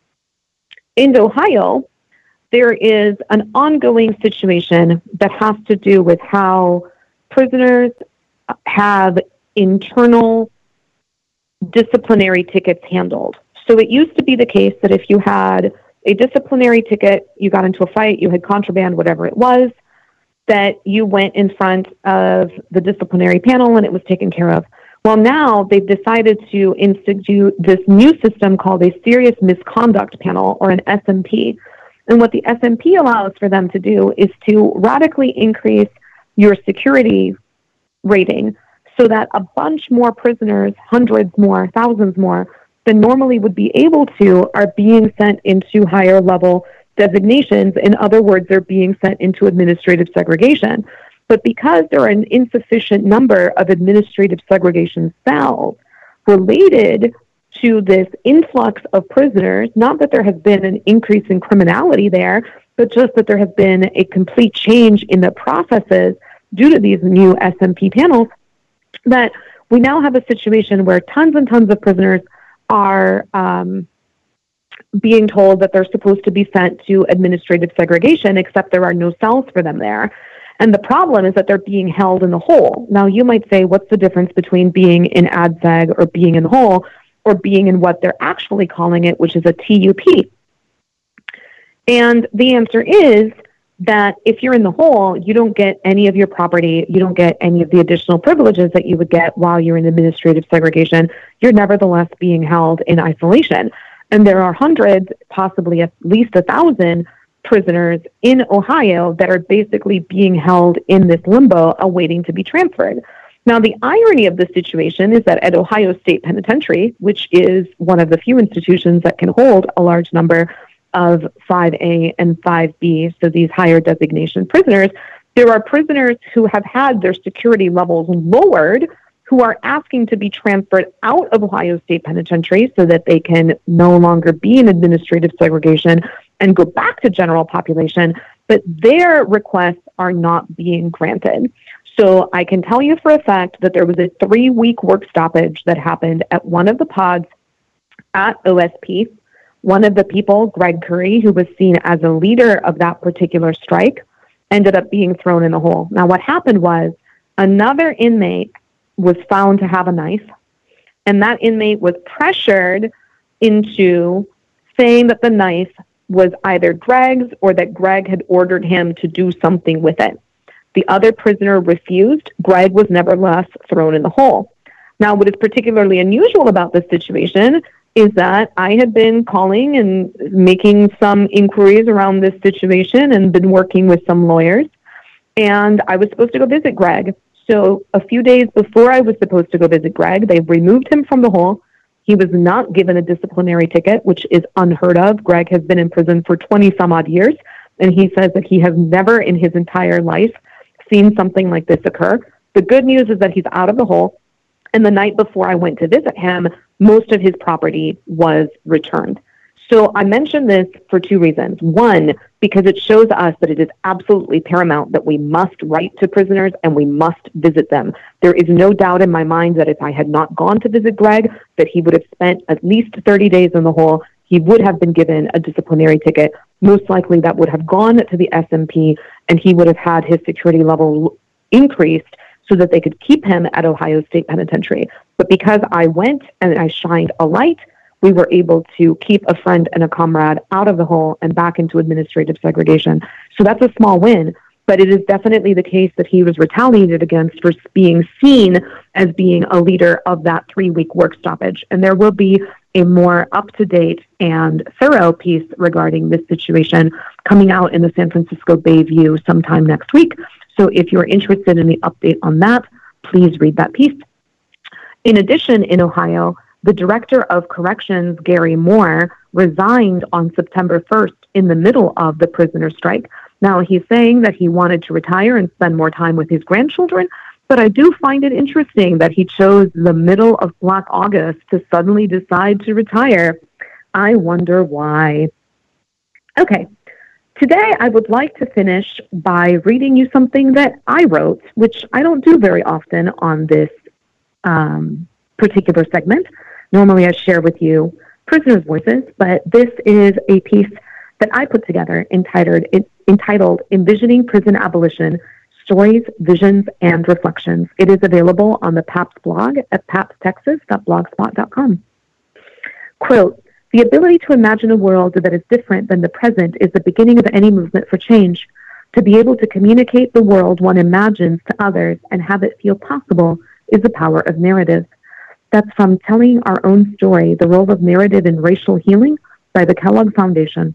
In Ohio, there is an ongoing situation that has to do with how prisoners have internal disciplinary tickets handled. So it used to be the case that if you had a disciplinary ticket, you got into a fight, you had contraband, whatever it was, that you went in front of the disciplinary panel and it was taken care of. Well, now they've decided to institute this new system called a serious misconduct panel, or an S M P. And what the S M P allows for them to do is to radically increase your security rating so that a bunch more prisoners, hundreds more, thousands more, than normally would be able to are being sent into higher level designations. In other words, they're being sent into administrative segregation. But because there are an insufficient number of administrative segregation cells related to this influx of prisoners, not that there has been an increase in criminality there, but just that there has been a complete change in the processes due to these new S M P panels, that we now have a situation where tons and tons of prisoners are um, being told that they're supposed to be sent to administrative segregation, except there are no cells for them there. And the problem is that they're being held in the hole. Now, you might say, what's the difference between being in A D S E G or being in the hole or being in what they're actually calling it, which is a T U P? And the answer is that if you're in the hole, you don't get any of your property, you don't get any of the additional privileges that you would get while you're in administrative segregation. You're nevertheless being held in isolation. And there are hundreds, possibly at least a thousand prisoners in Ohio that are basically being held in this limbo awaiting to be transferred. Now, the irony of this situation is that at Ohio State Penitentiary, which is one of the few institutions that can hold a large number of five A and five B, so these higher designation prisoners, there are prisoners who have had their security levels lowered who are asking to be transferred out of Ohio State Penitentiary so that they can no longer be in administrative segregation and go back to general population, but their requests are not being granted. So I can tell you for a fact that there was a three-week work stoppage that happened at one of the pods at O S P. One of the people, Greg Curry, who was seen as a leader of that particular strike, ended up being thrown in the hole. Now, what happened was another inmate was found to have a knife, and that inmate was pressured into saying that the knife was either Greg's or that Greg had ordered him to do something with it. The other prisoner refused. Greg was nevertheless thrown in the hole. Now, what is particularly unusual about this situation is that I had been calling and making some inquiries around this situation and been working with some lawyers, and I was supposed to go visit Greg. So a few days before I was supposed to go visit Greg, they removed him from the hole. He was not given a disciplinary ticket, which is unheard of. Greg has been in prison for twenty some odd years, and he says that he has never in his entire life seen something like this occur. The good news is that he's out of the hole, and the night before I went to visit him, most of his property was returned. So I mention this for two reasons. One, because it shows us that it is absolutely paramount that we must write to prisoners and we must visit them. There is no doubt in my mind that if I had not gone to visit Greg, that he would have spent at least thirty days in the hole. He would have been given a disciplinary ticket. Most likely that would have gone to the S M P, and he would have had his security level increased so that they could keep him at Ohio State Penitentiary. But because I went and I shined a light, we were able to keep a friend and a comrade out of the hole and back into administrative segregation. So that's a small win, but it is definitely the case that he was retaliated against for being seen as being a leader of that three-week work stoppage. And there will be a more up-to-date and thorough piece regarding this situation coming out in the San Francisco Bay View sometime next week. So if you're interested in the update on that, please read that piece. In addition, in Ohio, the Director of Corrections, Gary Moore, resigned on September first in the middle of the prisoner strike. Now, he's saying that he wanted to retire and spend more time with his grandchildren, but I do find it interesting that he chose the middle of Black August to suddenly decide to retire. I wonder why. Okay, today I would like to finish by reading you something that I wrote, which I don't do very often on this um, particular segment. Normally I share with you prisoners' voices, but this is a piece that I put together entitled, entitled Envisioning Prison Abolition, Stories, Visions, and Reflections. It is available on the PAPS blog at paps texas dot blogspot dot com. Quote, "The ability to imagine a world that is different than the present is the beginning of any movement for change. To be able to communicate the world one imagines to others and have it feel possible is the power of narrative." That's from Telling Our Own Story, The Role of Narrative in Racial Healing by the Kellogg Foundation.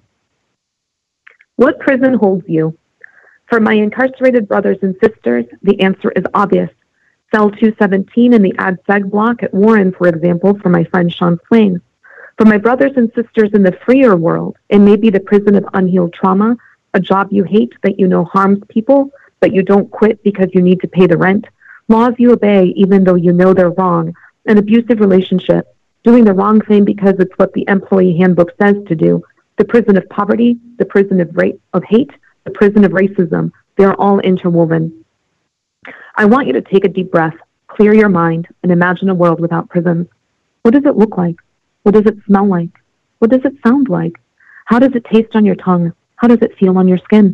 What prison holds you? For my incarcerated brothers and sisters, the answer is obvious. Cell two seventeen in the Ad Seg block at Warren, for example, for my friend Sean Swain. For my brothers and sisters in the freer world, it may be the prison of unhealed trauma, a job you hate that you know harms people, but you don't quit because you need to pay the rent, laws you obey even though you know they're wrong, an abusive relationship, doing the wrong thing because it's what the employee handbook says to do, the prison of poverty, the prison of, ra- of hate, the prison of racism. They're all interwoven. I want you to take a deep breath, clear your mind, and imagine a world without prisons. What does it look like? What does it smell like? What does it sound like? How does it taste on your tongue? How does it feel on your skin?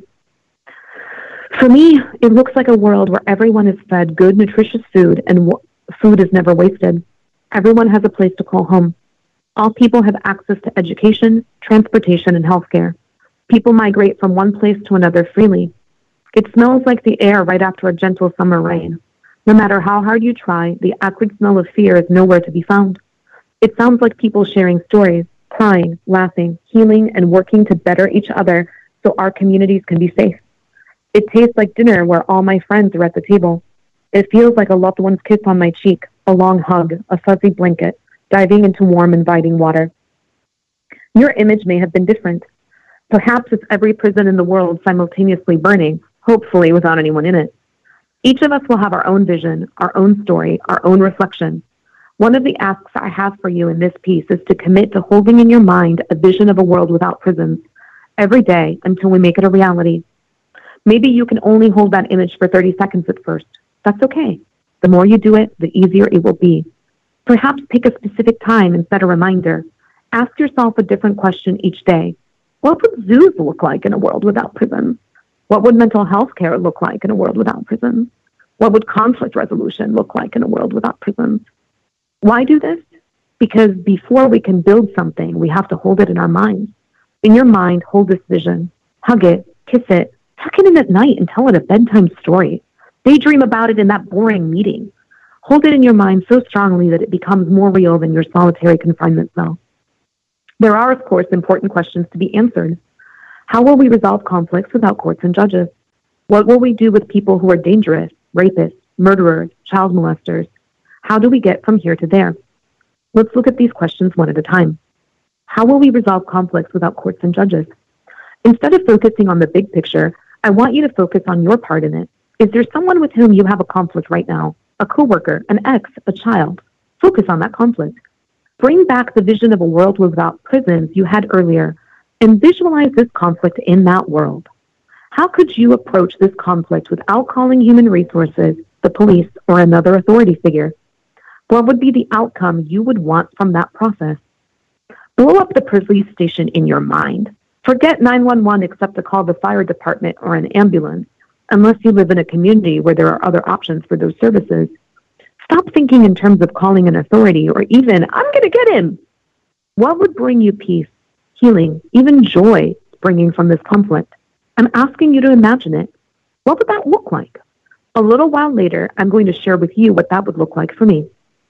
For me, it looks like a world where everyone is fed good, nutritious food and w- food is never wasted. Everyone has a place to call home. All people have access to education, transportation, and healthcare. People migrate from one place to another freely. It smells like the air right after a gentle summer rain. No matter how hard you try, the acrid smell of fear is nowhere to be found. It sounds like people sharing stories, crying, laughing, healing, and working to better each other so our communities can be safe. It tastes like dinner where all my friends are at the table. It feels like a loved one's kiss on my cheek, a long hug, a fuzzy blanket, diving into warm, inviting water. Your image may have been different. Perhaps it's every prison in the world simultaneously burning, hopefully without anyone in it. Each of us will have our own vision, our own story, our own reflection. One of the asks I have for you in this piece is to commit to holding in your mind a vision of a world without prisons every day until we make it a reality. Maybe you can only hold that image for thirty seconds at first. That's okay. The more you do it, the easier it will be. Perhaps pick a specific time and set a reminder. Ask yourself a different question each day. What would zoos look like in a world without prisons? What would mental health care look like in a world without prisons? What would conflict resolution look like in a world without prisons? Why do this? Because before we can build something, we have to hold it in our minds. In your mind, hold this vision. Hug it, kiss it, tuck it in at night and tell it a bedtime story. Daydream about it in that boring meeting. Hold it in your mind so strongly that it becomes more real than your solitary confinement cell. There are, of course, important questions to be answered. How will we resolve conflicts without courts and judges? What will we do with people who are dangerous, rapists, murderers, child molesters? How do we get from here to there? Let's look at these questions one at a time. How will we resolve conflicts without courts and judges? Instead of focusing on the big picture, I want you to focus on your part in it. Is there someone with whom you have a conflict right now? A coworker, an ex, a child? Focus on that conflict. Bring back the vision of a world without prisons you had earlier and visualize this conflict in that world. How could you approach this conflict without calling human resources, the police, or another authority figure? What would be the outcome you would want from that process? Blow up the police station in your mind. Forget nine one one except to call the fire department or an ambulance, unless you live in a community where there are other options for those services. Stop thinking in terms of calling an authority or even, I'm going to get him. What would bring you peace, healing, even joy bringing from this conflict? I'm asking you to imagine it. What would that look like? A little while later, I'm going to share with you what that would look like for me.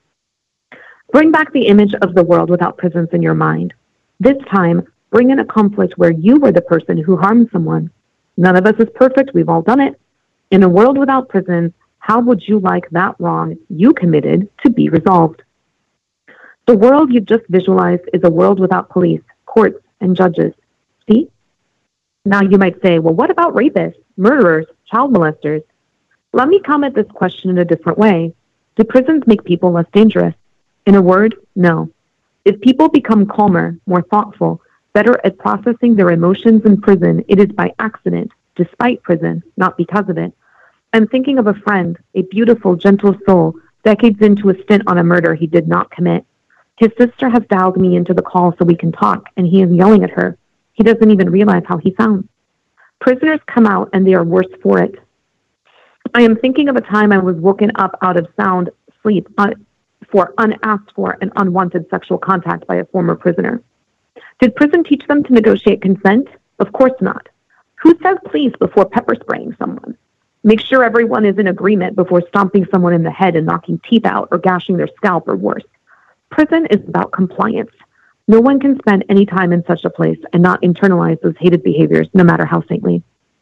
Bring back the image of the world without prisons in your mind. This time, bring in a conflict where you were the person who harmed someone. None of us is perfect. We've all done it. In a world without prisons, how would you like that wrong you committed to be resolved? The world you've just visualized is a world without police, courts, and judges. See? Now you might say, well, what about rapists, murderers, child molesters? Let me come at this question in a different way. Do prisons make people less dangerous? In a word, no. If people become calmer, more thoughtful, better at processing their emotions in prison, it is by accident, despite prison, not because of it. I'm thinking of a friend, a beautiful, gentle soul, decades into a stint on a murder he did not commit. His sister has dialed me into the call so we can talk, and he is yelling at her. He doesn't even realize how he sounds. Prisoners come out, and they are worse for it. I am thinking of a time I was woken up out of sound sleep uh, for unasked for and unwanted sexual contact by a former prisoner. Did prison teach them to negotiate consent? Of course not. Who says please before pepper spraying someone? Make sure everyone is in agreement before stomping someone in the head and knocking teeth out or gashing their scalp or worse. Prison is about compliance. No one can spend any time in such a place and not internalize those hated behaviors, no matter how saintly.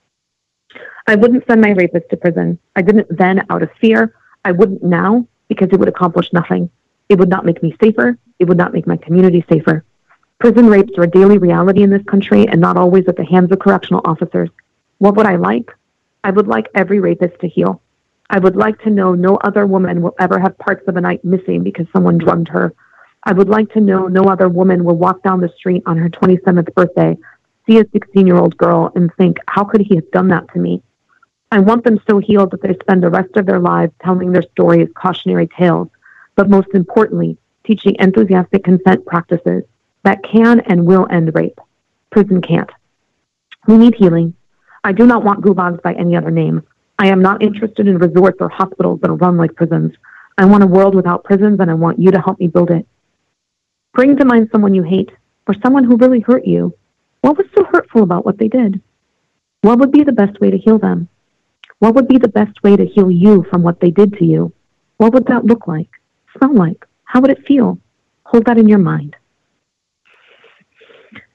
I wouldn't send my rapist to prison. I didn't then out of fear. I wouldn't now because it would accomplish nothing. It would not make me safer. It would not make my community safer. Prison rapes are a daily reality in this country and not always at the hands of correctional officers. What would I like? I would like every rapist to heal. I would like to know no other woman will ever have parts of a night missing because someone drugged her. I would like to know no other woman will walk down the street on her twenty-seventh birthday, see a sixteen-year-old girl, and think, how could he have done that to me? I want them so healed that they spend the rest of their lives telling their stories, cautionary tales, but most importantly, teaching enthusiastic consent practices that can and will end rape. Prison can't. We need healing. I do not want gulags by any other name. I am not interested in resorts or hospitals that are run like prisons. I want a world without prisons, and I want you to help me build it. Bring to mind someone you hate, or someone who really hurt you. What was so hurtful about what they did? What would be the best way to heal them? What would be the best way to heal you from what they did to you? What would that look like? Smell like? How would it feel? Hold that in your mind.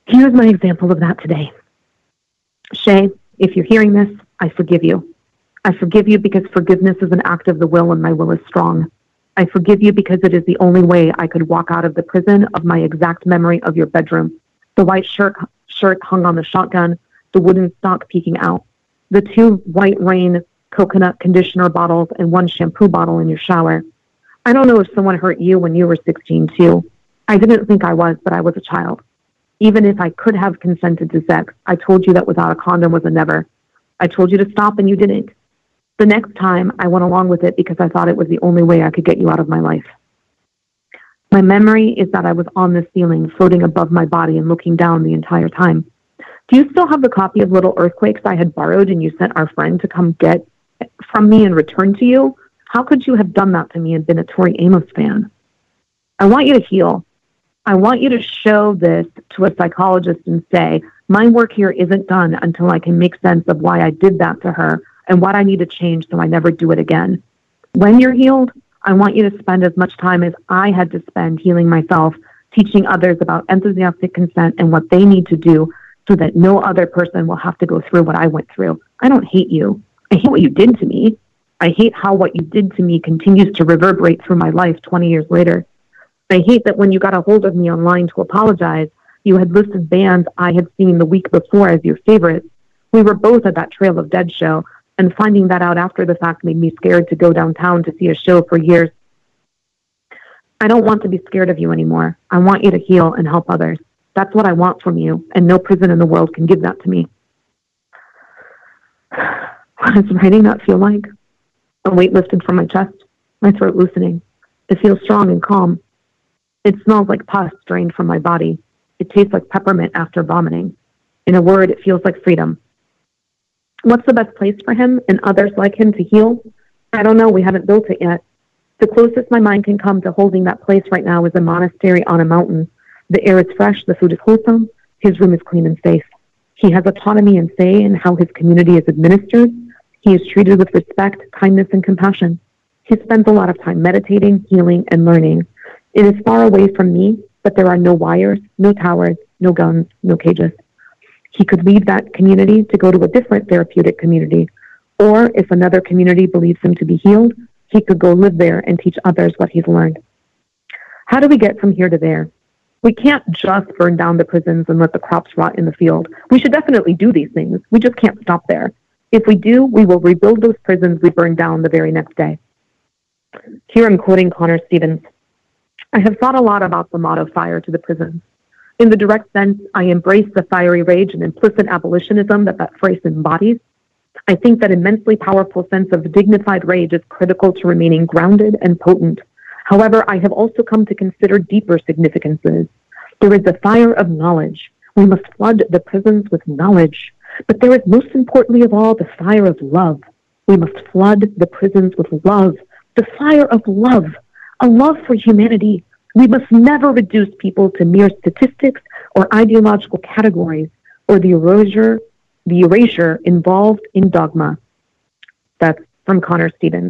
Here's my example of that today. Shay, if you're hearing this, I forgive you. I forgive you because forgiveness is an act of the will and my will is strong. I forgive you because it is the only way I could walk out of the prison of my exact memory of your bedroom. The white shirt, shirt hung on the shotgun, the wooden stock peeking out, the two White Rain coconut conditioner bottles and one shampoo bottle in your shower. I don't know if someone hurt you when you were sixteen too. I didn't think I was, but I was a child. Even if I could have consented to sex, I told you that without a condom was a never. I told you to stop and you didn't. The next time, I went along with it because I thought it was the only way I could get you out of my life. My memory is that I was on the ceiling, floating above my body and looking down the entire time. Do you still have the copy of Little Earthquakes I had borrowed and you sent our friend to come get from me and return to you? How could you have done that to me and been a Tori Amos fan? I want you to heal. I want you to show this to a psychologist and say, my work here isn't done until I can make sense of why I did that to her and what I need to change so I never do it again. When you're healed, I want you to spend as much time as I had to spend healing myself, teaching others about enthusiastic consent and what they need to do so that no other person will have to go through what I went through. I don't hate you. I hate what you did to me. I hate how what you did to me continues to reverberate through my life twenty years later. I hate that when you got a hold of me online to apologize, you had listed bands I had seen the week before as your favorites. We were both at that Trail of Dead show, and finding that out after the fact made me scared to go downtown to see a show for years. I don't want to be scared of you anymore. I want you to heal and help others. That's what I want from you, and no prison in the world can give that to me. What does writing not feel like? A weight lifted from my chest, my throat loosening. It feels strong and calm. It smells like pus drained from my body. It tastes like peppermint after vomiting. In a word, it feels like freedom. What's the best place for him and others like him to heal? I don't know. We haven't built it yet. The closest my mind can come to holding that place right now is a monastery on a mountain. The air is fresh. The food is wholesome. His room is clean and safe. He has autonomy and say in how his community is administered. He is treated with respect, kindness, and compassion. He spends a lot of time meditating, healing, and learning. It is far away from me, but there are no wires, no towers, no guns, no cages. He could leave that community to go to a different therapeutic community. Or if another community believes him to be healed, he could go live there and teach others what he's learned. How do we get from here to there? We can't just burn down the prisons and let the crops rot in the field. We should definitely do these things. We just can't stop there. If we do, we will rebuild those prisons we burned down the very next day. Here I'm quoting Connor Stevens. I have thought a lot about the motto, fire to the prisons. In the direct sense, I embrace the fiery rage and implicit abolitionism that that phrase embodies. I think that immensely powerful sense of dignified rage is critical to remaining grounded and potent. However, I have also come to consider deeper significances. There is the fire of knowledge. We must flood the prisons with knowledge. But there is most importantly of all the fire of love. We must flood the prisons with love. The fire of love. A love for humanity. We must never reduce people to mere statistics or ideological categories or the erasure, the erasure involved in dogma. That's from Connor Stevens.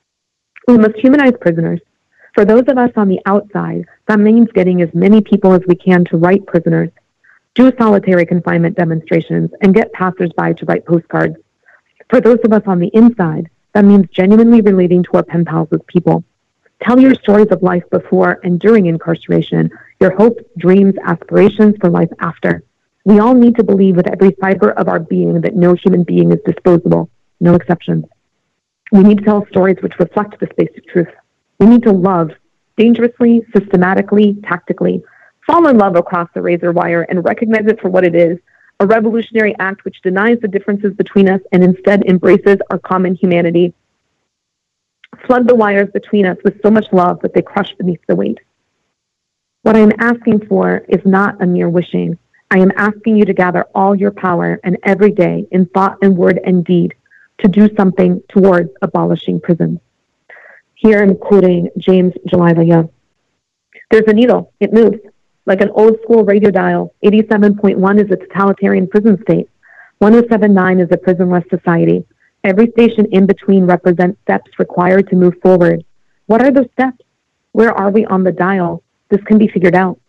We must humanize prisoners. For those of us on the outside, that means getting as many people as we can to write prisoners, do solitary confinement demonstrations, and get passersby to write postcards. For those of us on the inside, that means genuinely relating to our pen pals as people. Tell your stories of life before and during incarceration, your hopes, dreams, aspirations for life after. We all need to believe with every fiber of our being that no human being is disposable, no exceptions. We need to tell stories which reflect this basic truth. We need to love, dangerously, systematically, tactically. Fall in love across the razor wire and recognize it for what it is, a revolutionary act which denies the differences between us and instead embraces our common humanity. Flood the wires between us with so much love that they crush beneath the weight. What I am asking for is not a mere wishing. I am asking you to gather all your power and every day in thought and word and deed to do something towards abolishing prisons. Here I'm quoting James Jalila Young. There's a needle. It moves. Like an old school radio dial. eighty-seven point one is a totalitarian prison state. one oh seven point nine is a prisonless society. Every station in between represents steps required to move forward. What are those steps? Where are we on the dial? This can be figured out.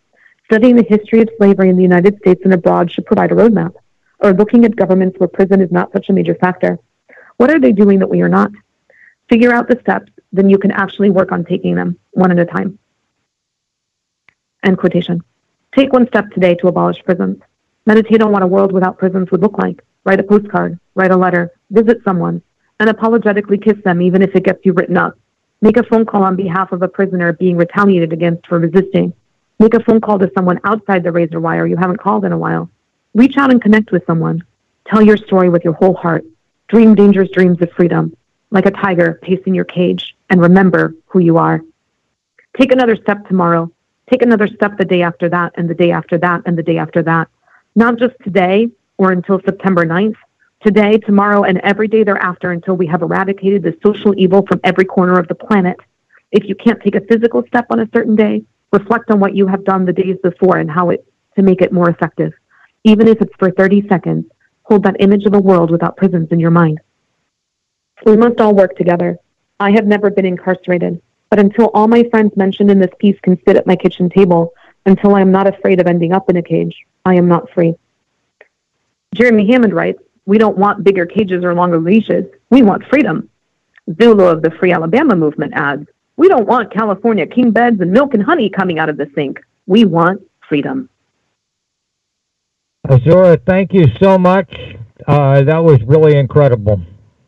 Studying the history of slavery in the United States and abroad should provide a roadmap. Or looking at governments where prison is not such a major factor. What are they doing that we are not? Figure out the steps, then you can actually work on taking them one at a time. End quotation. Take one step today to abolish prisons. Meditate on what a world without prisons would look like. Write a postcard, write a letter, visit someone, and apologetically kiss them even if it gets you written up. Make a phone call on behalf of a prisoner being retaliated against for resisting. Make a phone call to someone outside the razor wire you haven't called in a while. Reach out and connect with someone. Tell your story with your whole heart. Dream dangerous dreams of freedom, like a tiger pacing your cage, and remember who you are. Take another step tomorrow. Take another step the day after that, and the day after that, and the day after that. Not just today or until September ninth. Today, tomorrow, and every day thereafter until we have eradicated the social evil from every corner of the planet. If you can't take a physical step on a certain day, reflect on what you have done the days before and how it to make it more effective. Even if it's for thirty seconds, hold that image of a world without prisons in your mind. We must all work together. I have never been incarcerated, but until all my friends mentioned in this piece can sit at my kitchen table, until I am not afraid of ending up in a cage, I am not free. Jeremy Hammond writes, we don't want bigger cages or longer leashes. We want freedom. Zulu of the Free Alabama movement adds, we don't want California king beds and milk and honey coming out of the sink. We want freedom. Azura, thank you so much. Uh, that was really incredible.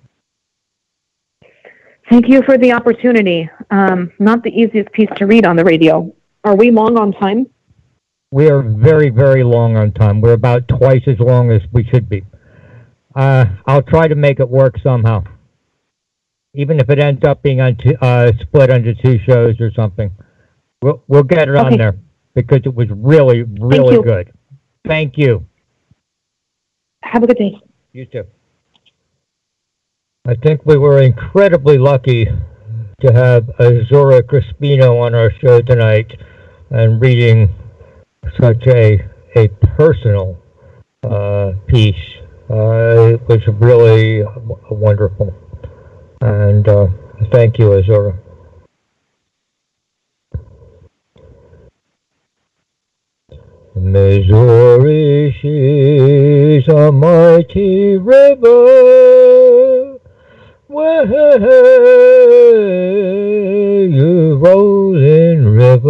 Thank you for the opportunity. Um, not the easiest piece to read on the radio. Are we long on time? We are very, very long on time. We're about twice as long as we should be. Uh, I'll try to make it work somehow. Even if it ends up being on two, uh, split into two shows or something. We'll, we'll get it on Okay. there because it was really, really good. Thank you. Have a good day. You too. I think we were incredibly lucky to have Azura Crispino on our show tonight and reading such a a personal uh, piece. Uh, it was really w- wonderful. And uh, thank you, Azura. Missouri, she's a mighty river, where you rolling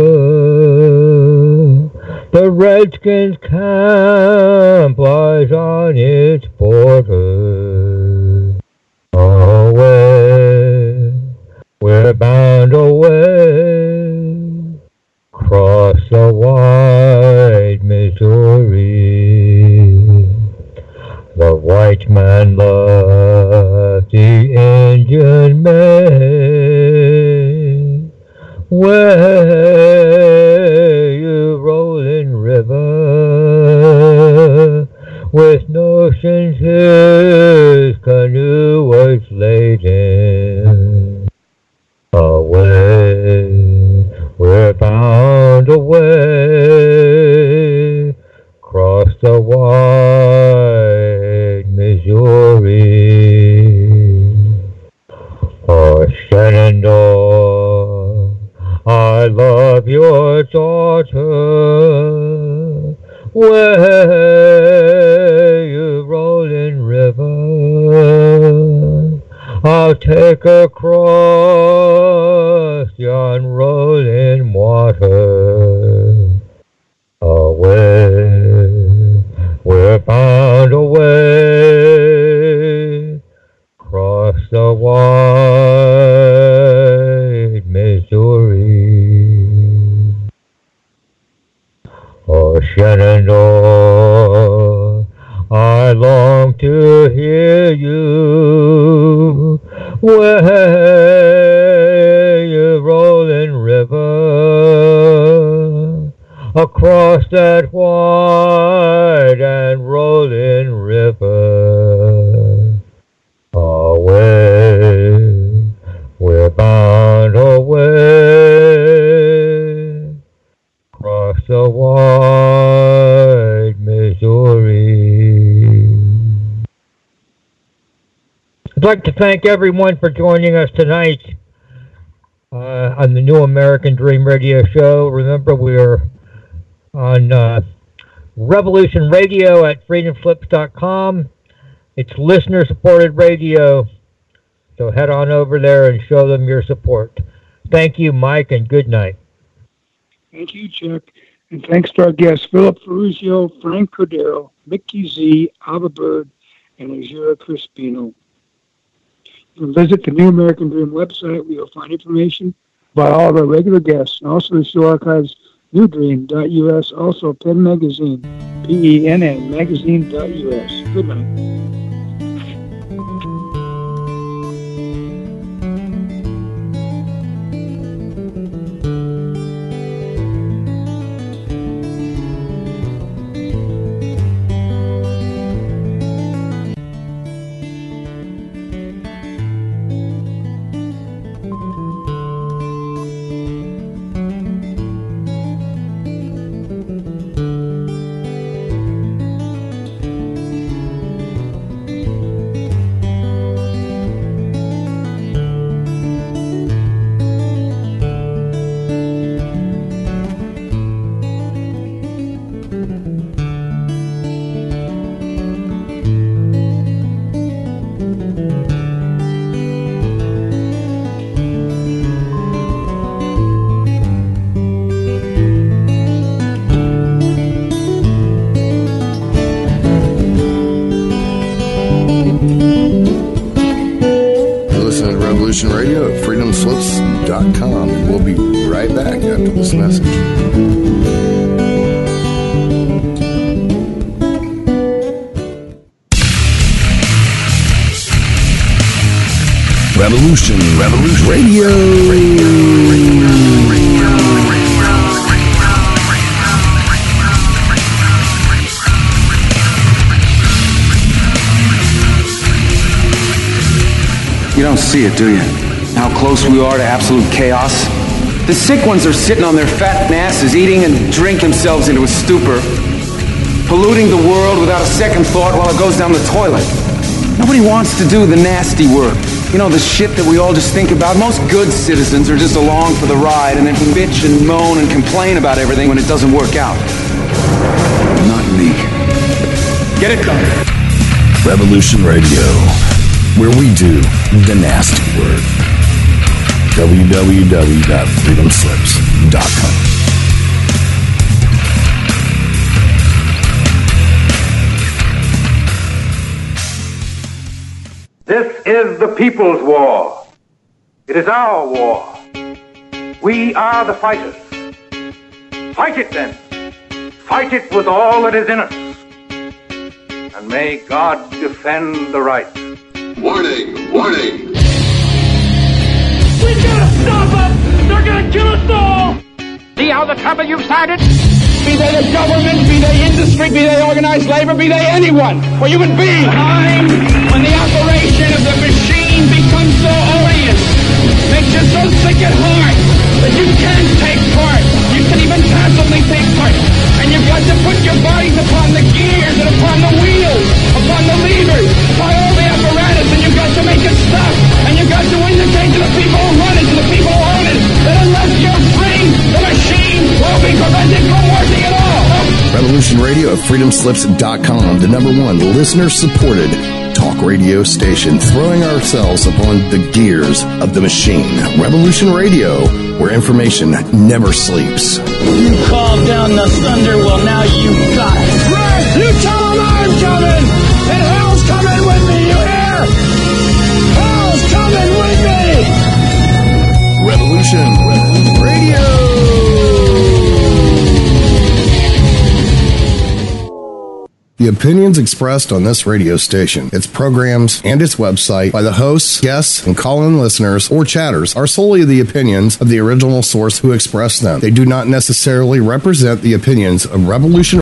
river. The Redskins' camp lies on its border. Away, we're bound away, cross the wide Missouri. The white man loved the Indian man. Where you rolling river, with notions his canoe was laden. Away, we're bound away, cross the wide Missouri. Oh, Shenandoah, I love your daughter. Where you rolling river, I'll take her across yon rolling water. Away, we're bound away, cross the wide Missouri. Oh, Shenandoah, I long to hear you. Where you rolling river, across that wide and rolling river. Away, we're bound away, cross the wide Missouri. I'd like to thank everyone for joining us tonight uh, on the New American Dream Radio Show. Remember, we are on uh, Revolution Radio at freedom slips dot com. It's listener-supported radio, so head on over there and show them your support. Thank you, Mike, and good night. Thank you, Chuck. And thanks to our guests, Philip Ferrugio, Frank Cordero, Mickey Z, Ava Bird, and Azura Crispino. You can visit the New American Dream website where you'll find information about all of our regular guests, and also the show archives, new dream dot U S, also Penn Magazine, P E N N magazine dot U S. Good night. Radio at freedom slips dot com, and we'll be right back after this message. Revolution, Revolution Radio. Radio, radio, radio, You don't see it, do you? How close we are to absolute chaos? The sick ones are sitting on their fat asses, eating and drink themselves into a stupor, polluting the world without a second thought while it goes down the toilet. Nobody wants to do the nasty work. You know, the shit that we all just think about. Most good citizens are just along for the ride and then bitch and moan and complain about everything when it doesn't work out. Not me. Get it done. Revolution Radio, where we do the nasty work. w w w dot freedom slips dot com. This is the people's war. It is our war. We are the fighters. Fight it then. Fight it with all that is in us. And may God defend the right. Warning! Warning! We gotta stop them! They're gonna kill us all! See how the trouble you've started? Be they the government, be they industry, be they organized labor, be they anyone, or human beings. Time when the operation of the machine becomes so odious, makes you so sick at heart that you can't take part. You can't even passively take part. And you've got to put your bodies upon the gears and upon the wheels, upon the levers, upon all the apparatus, and you've got to make it stop. And you've got to indicate to the people who run it, to the people who own it, that unless you're free, the machine will be prevented from working at all. Revolution Radio at freedom slips dot com, the number one listener-supported talk radio station, throwing ourselves upon the gears of the machine. Revolution Radio, where information never sleeps. You called down the thunder, well now you got it. Right, you tell them I'm coming, and hell's coming with me, you hear? Hell's coming with me! Revolution Radio! The opinions expressed on this radio station, its programs, and its website by the hosts, guests, and call-in listeners or chatters are solely the opinions of the original source who expressed them. They do not necessarily represent the opinions of Revolution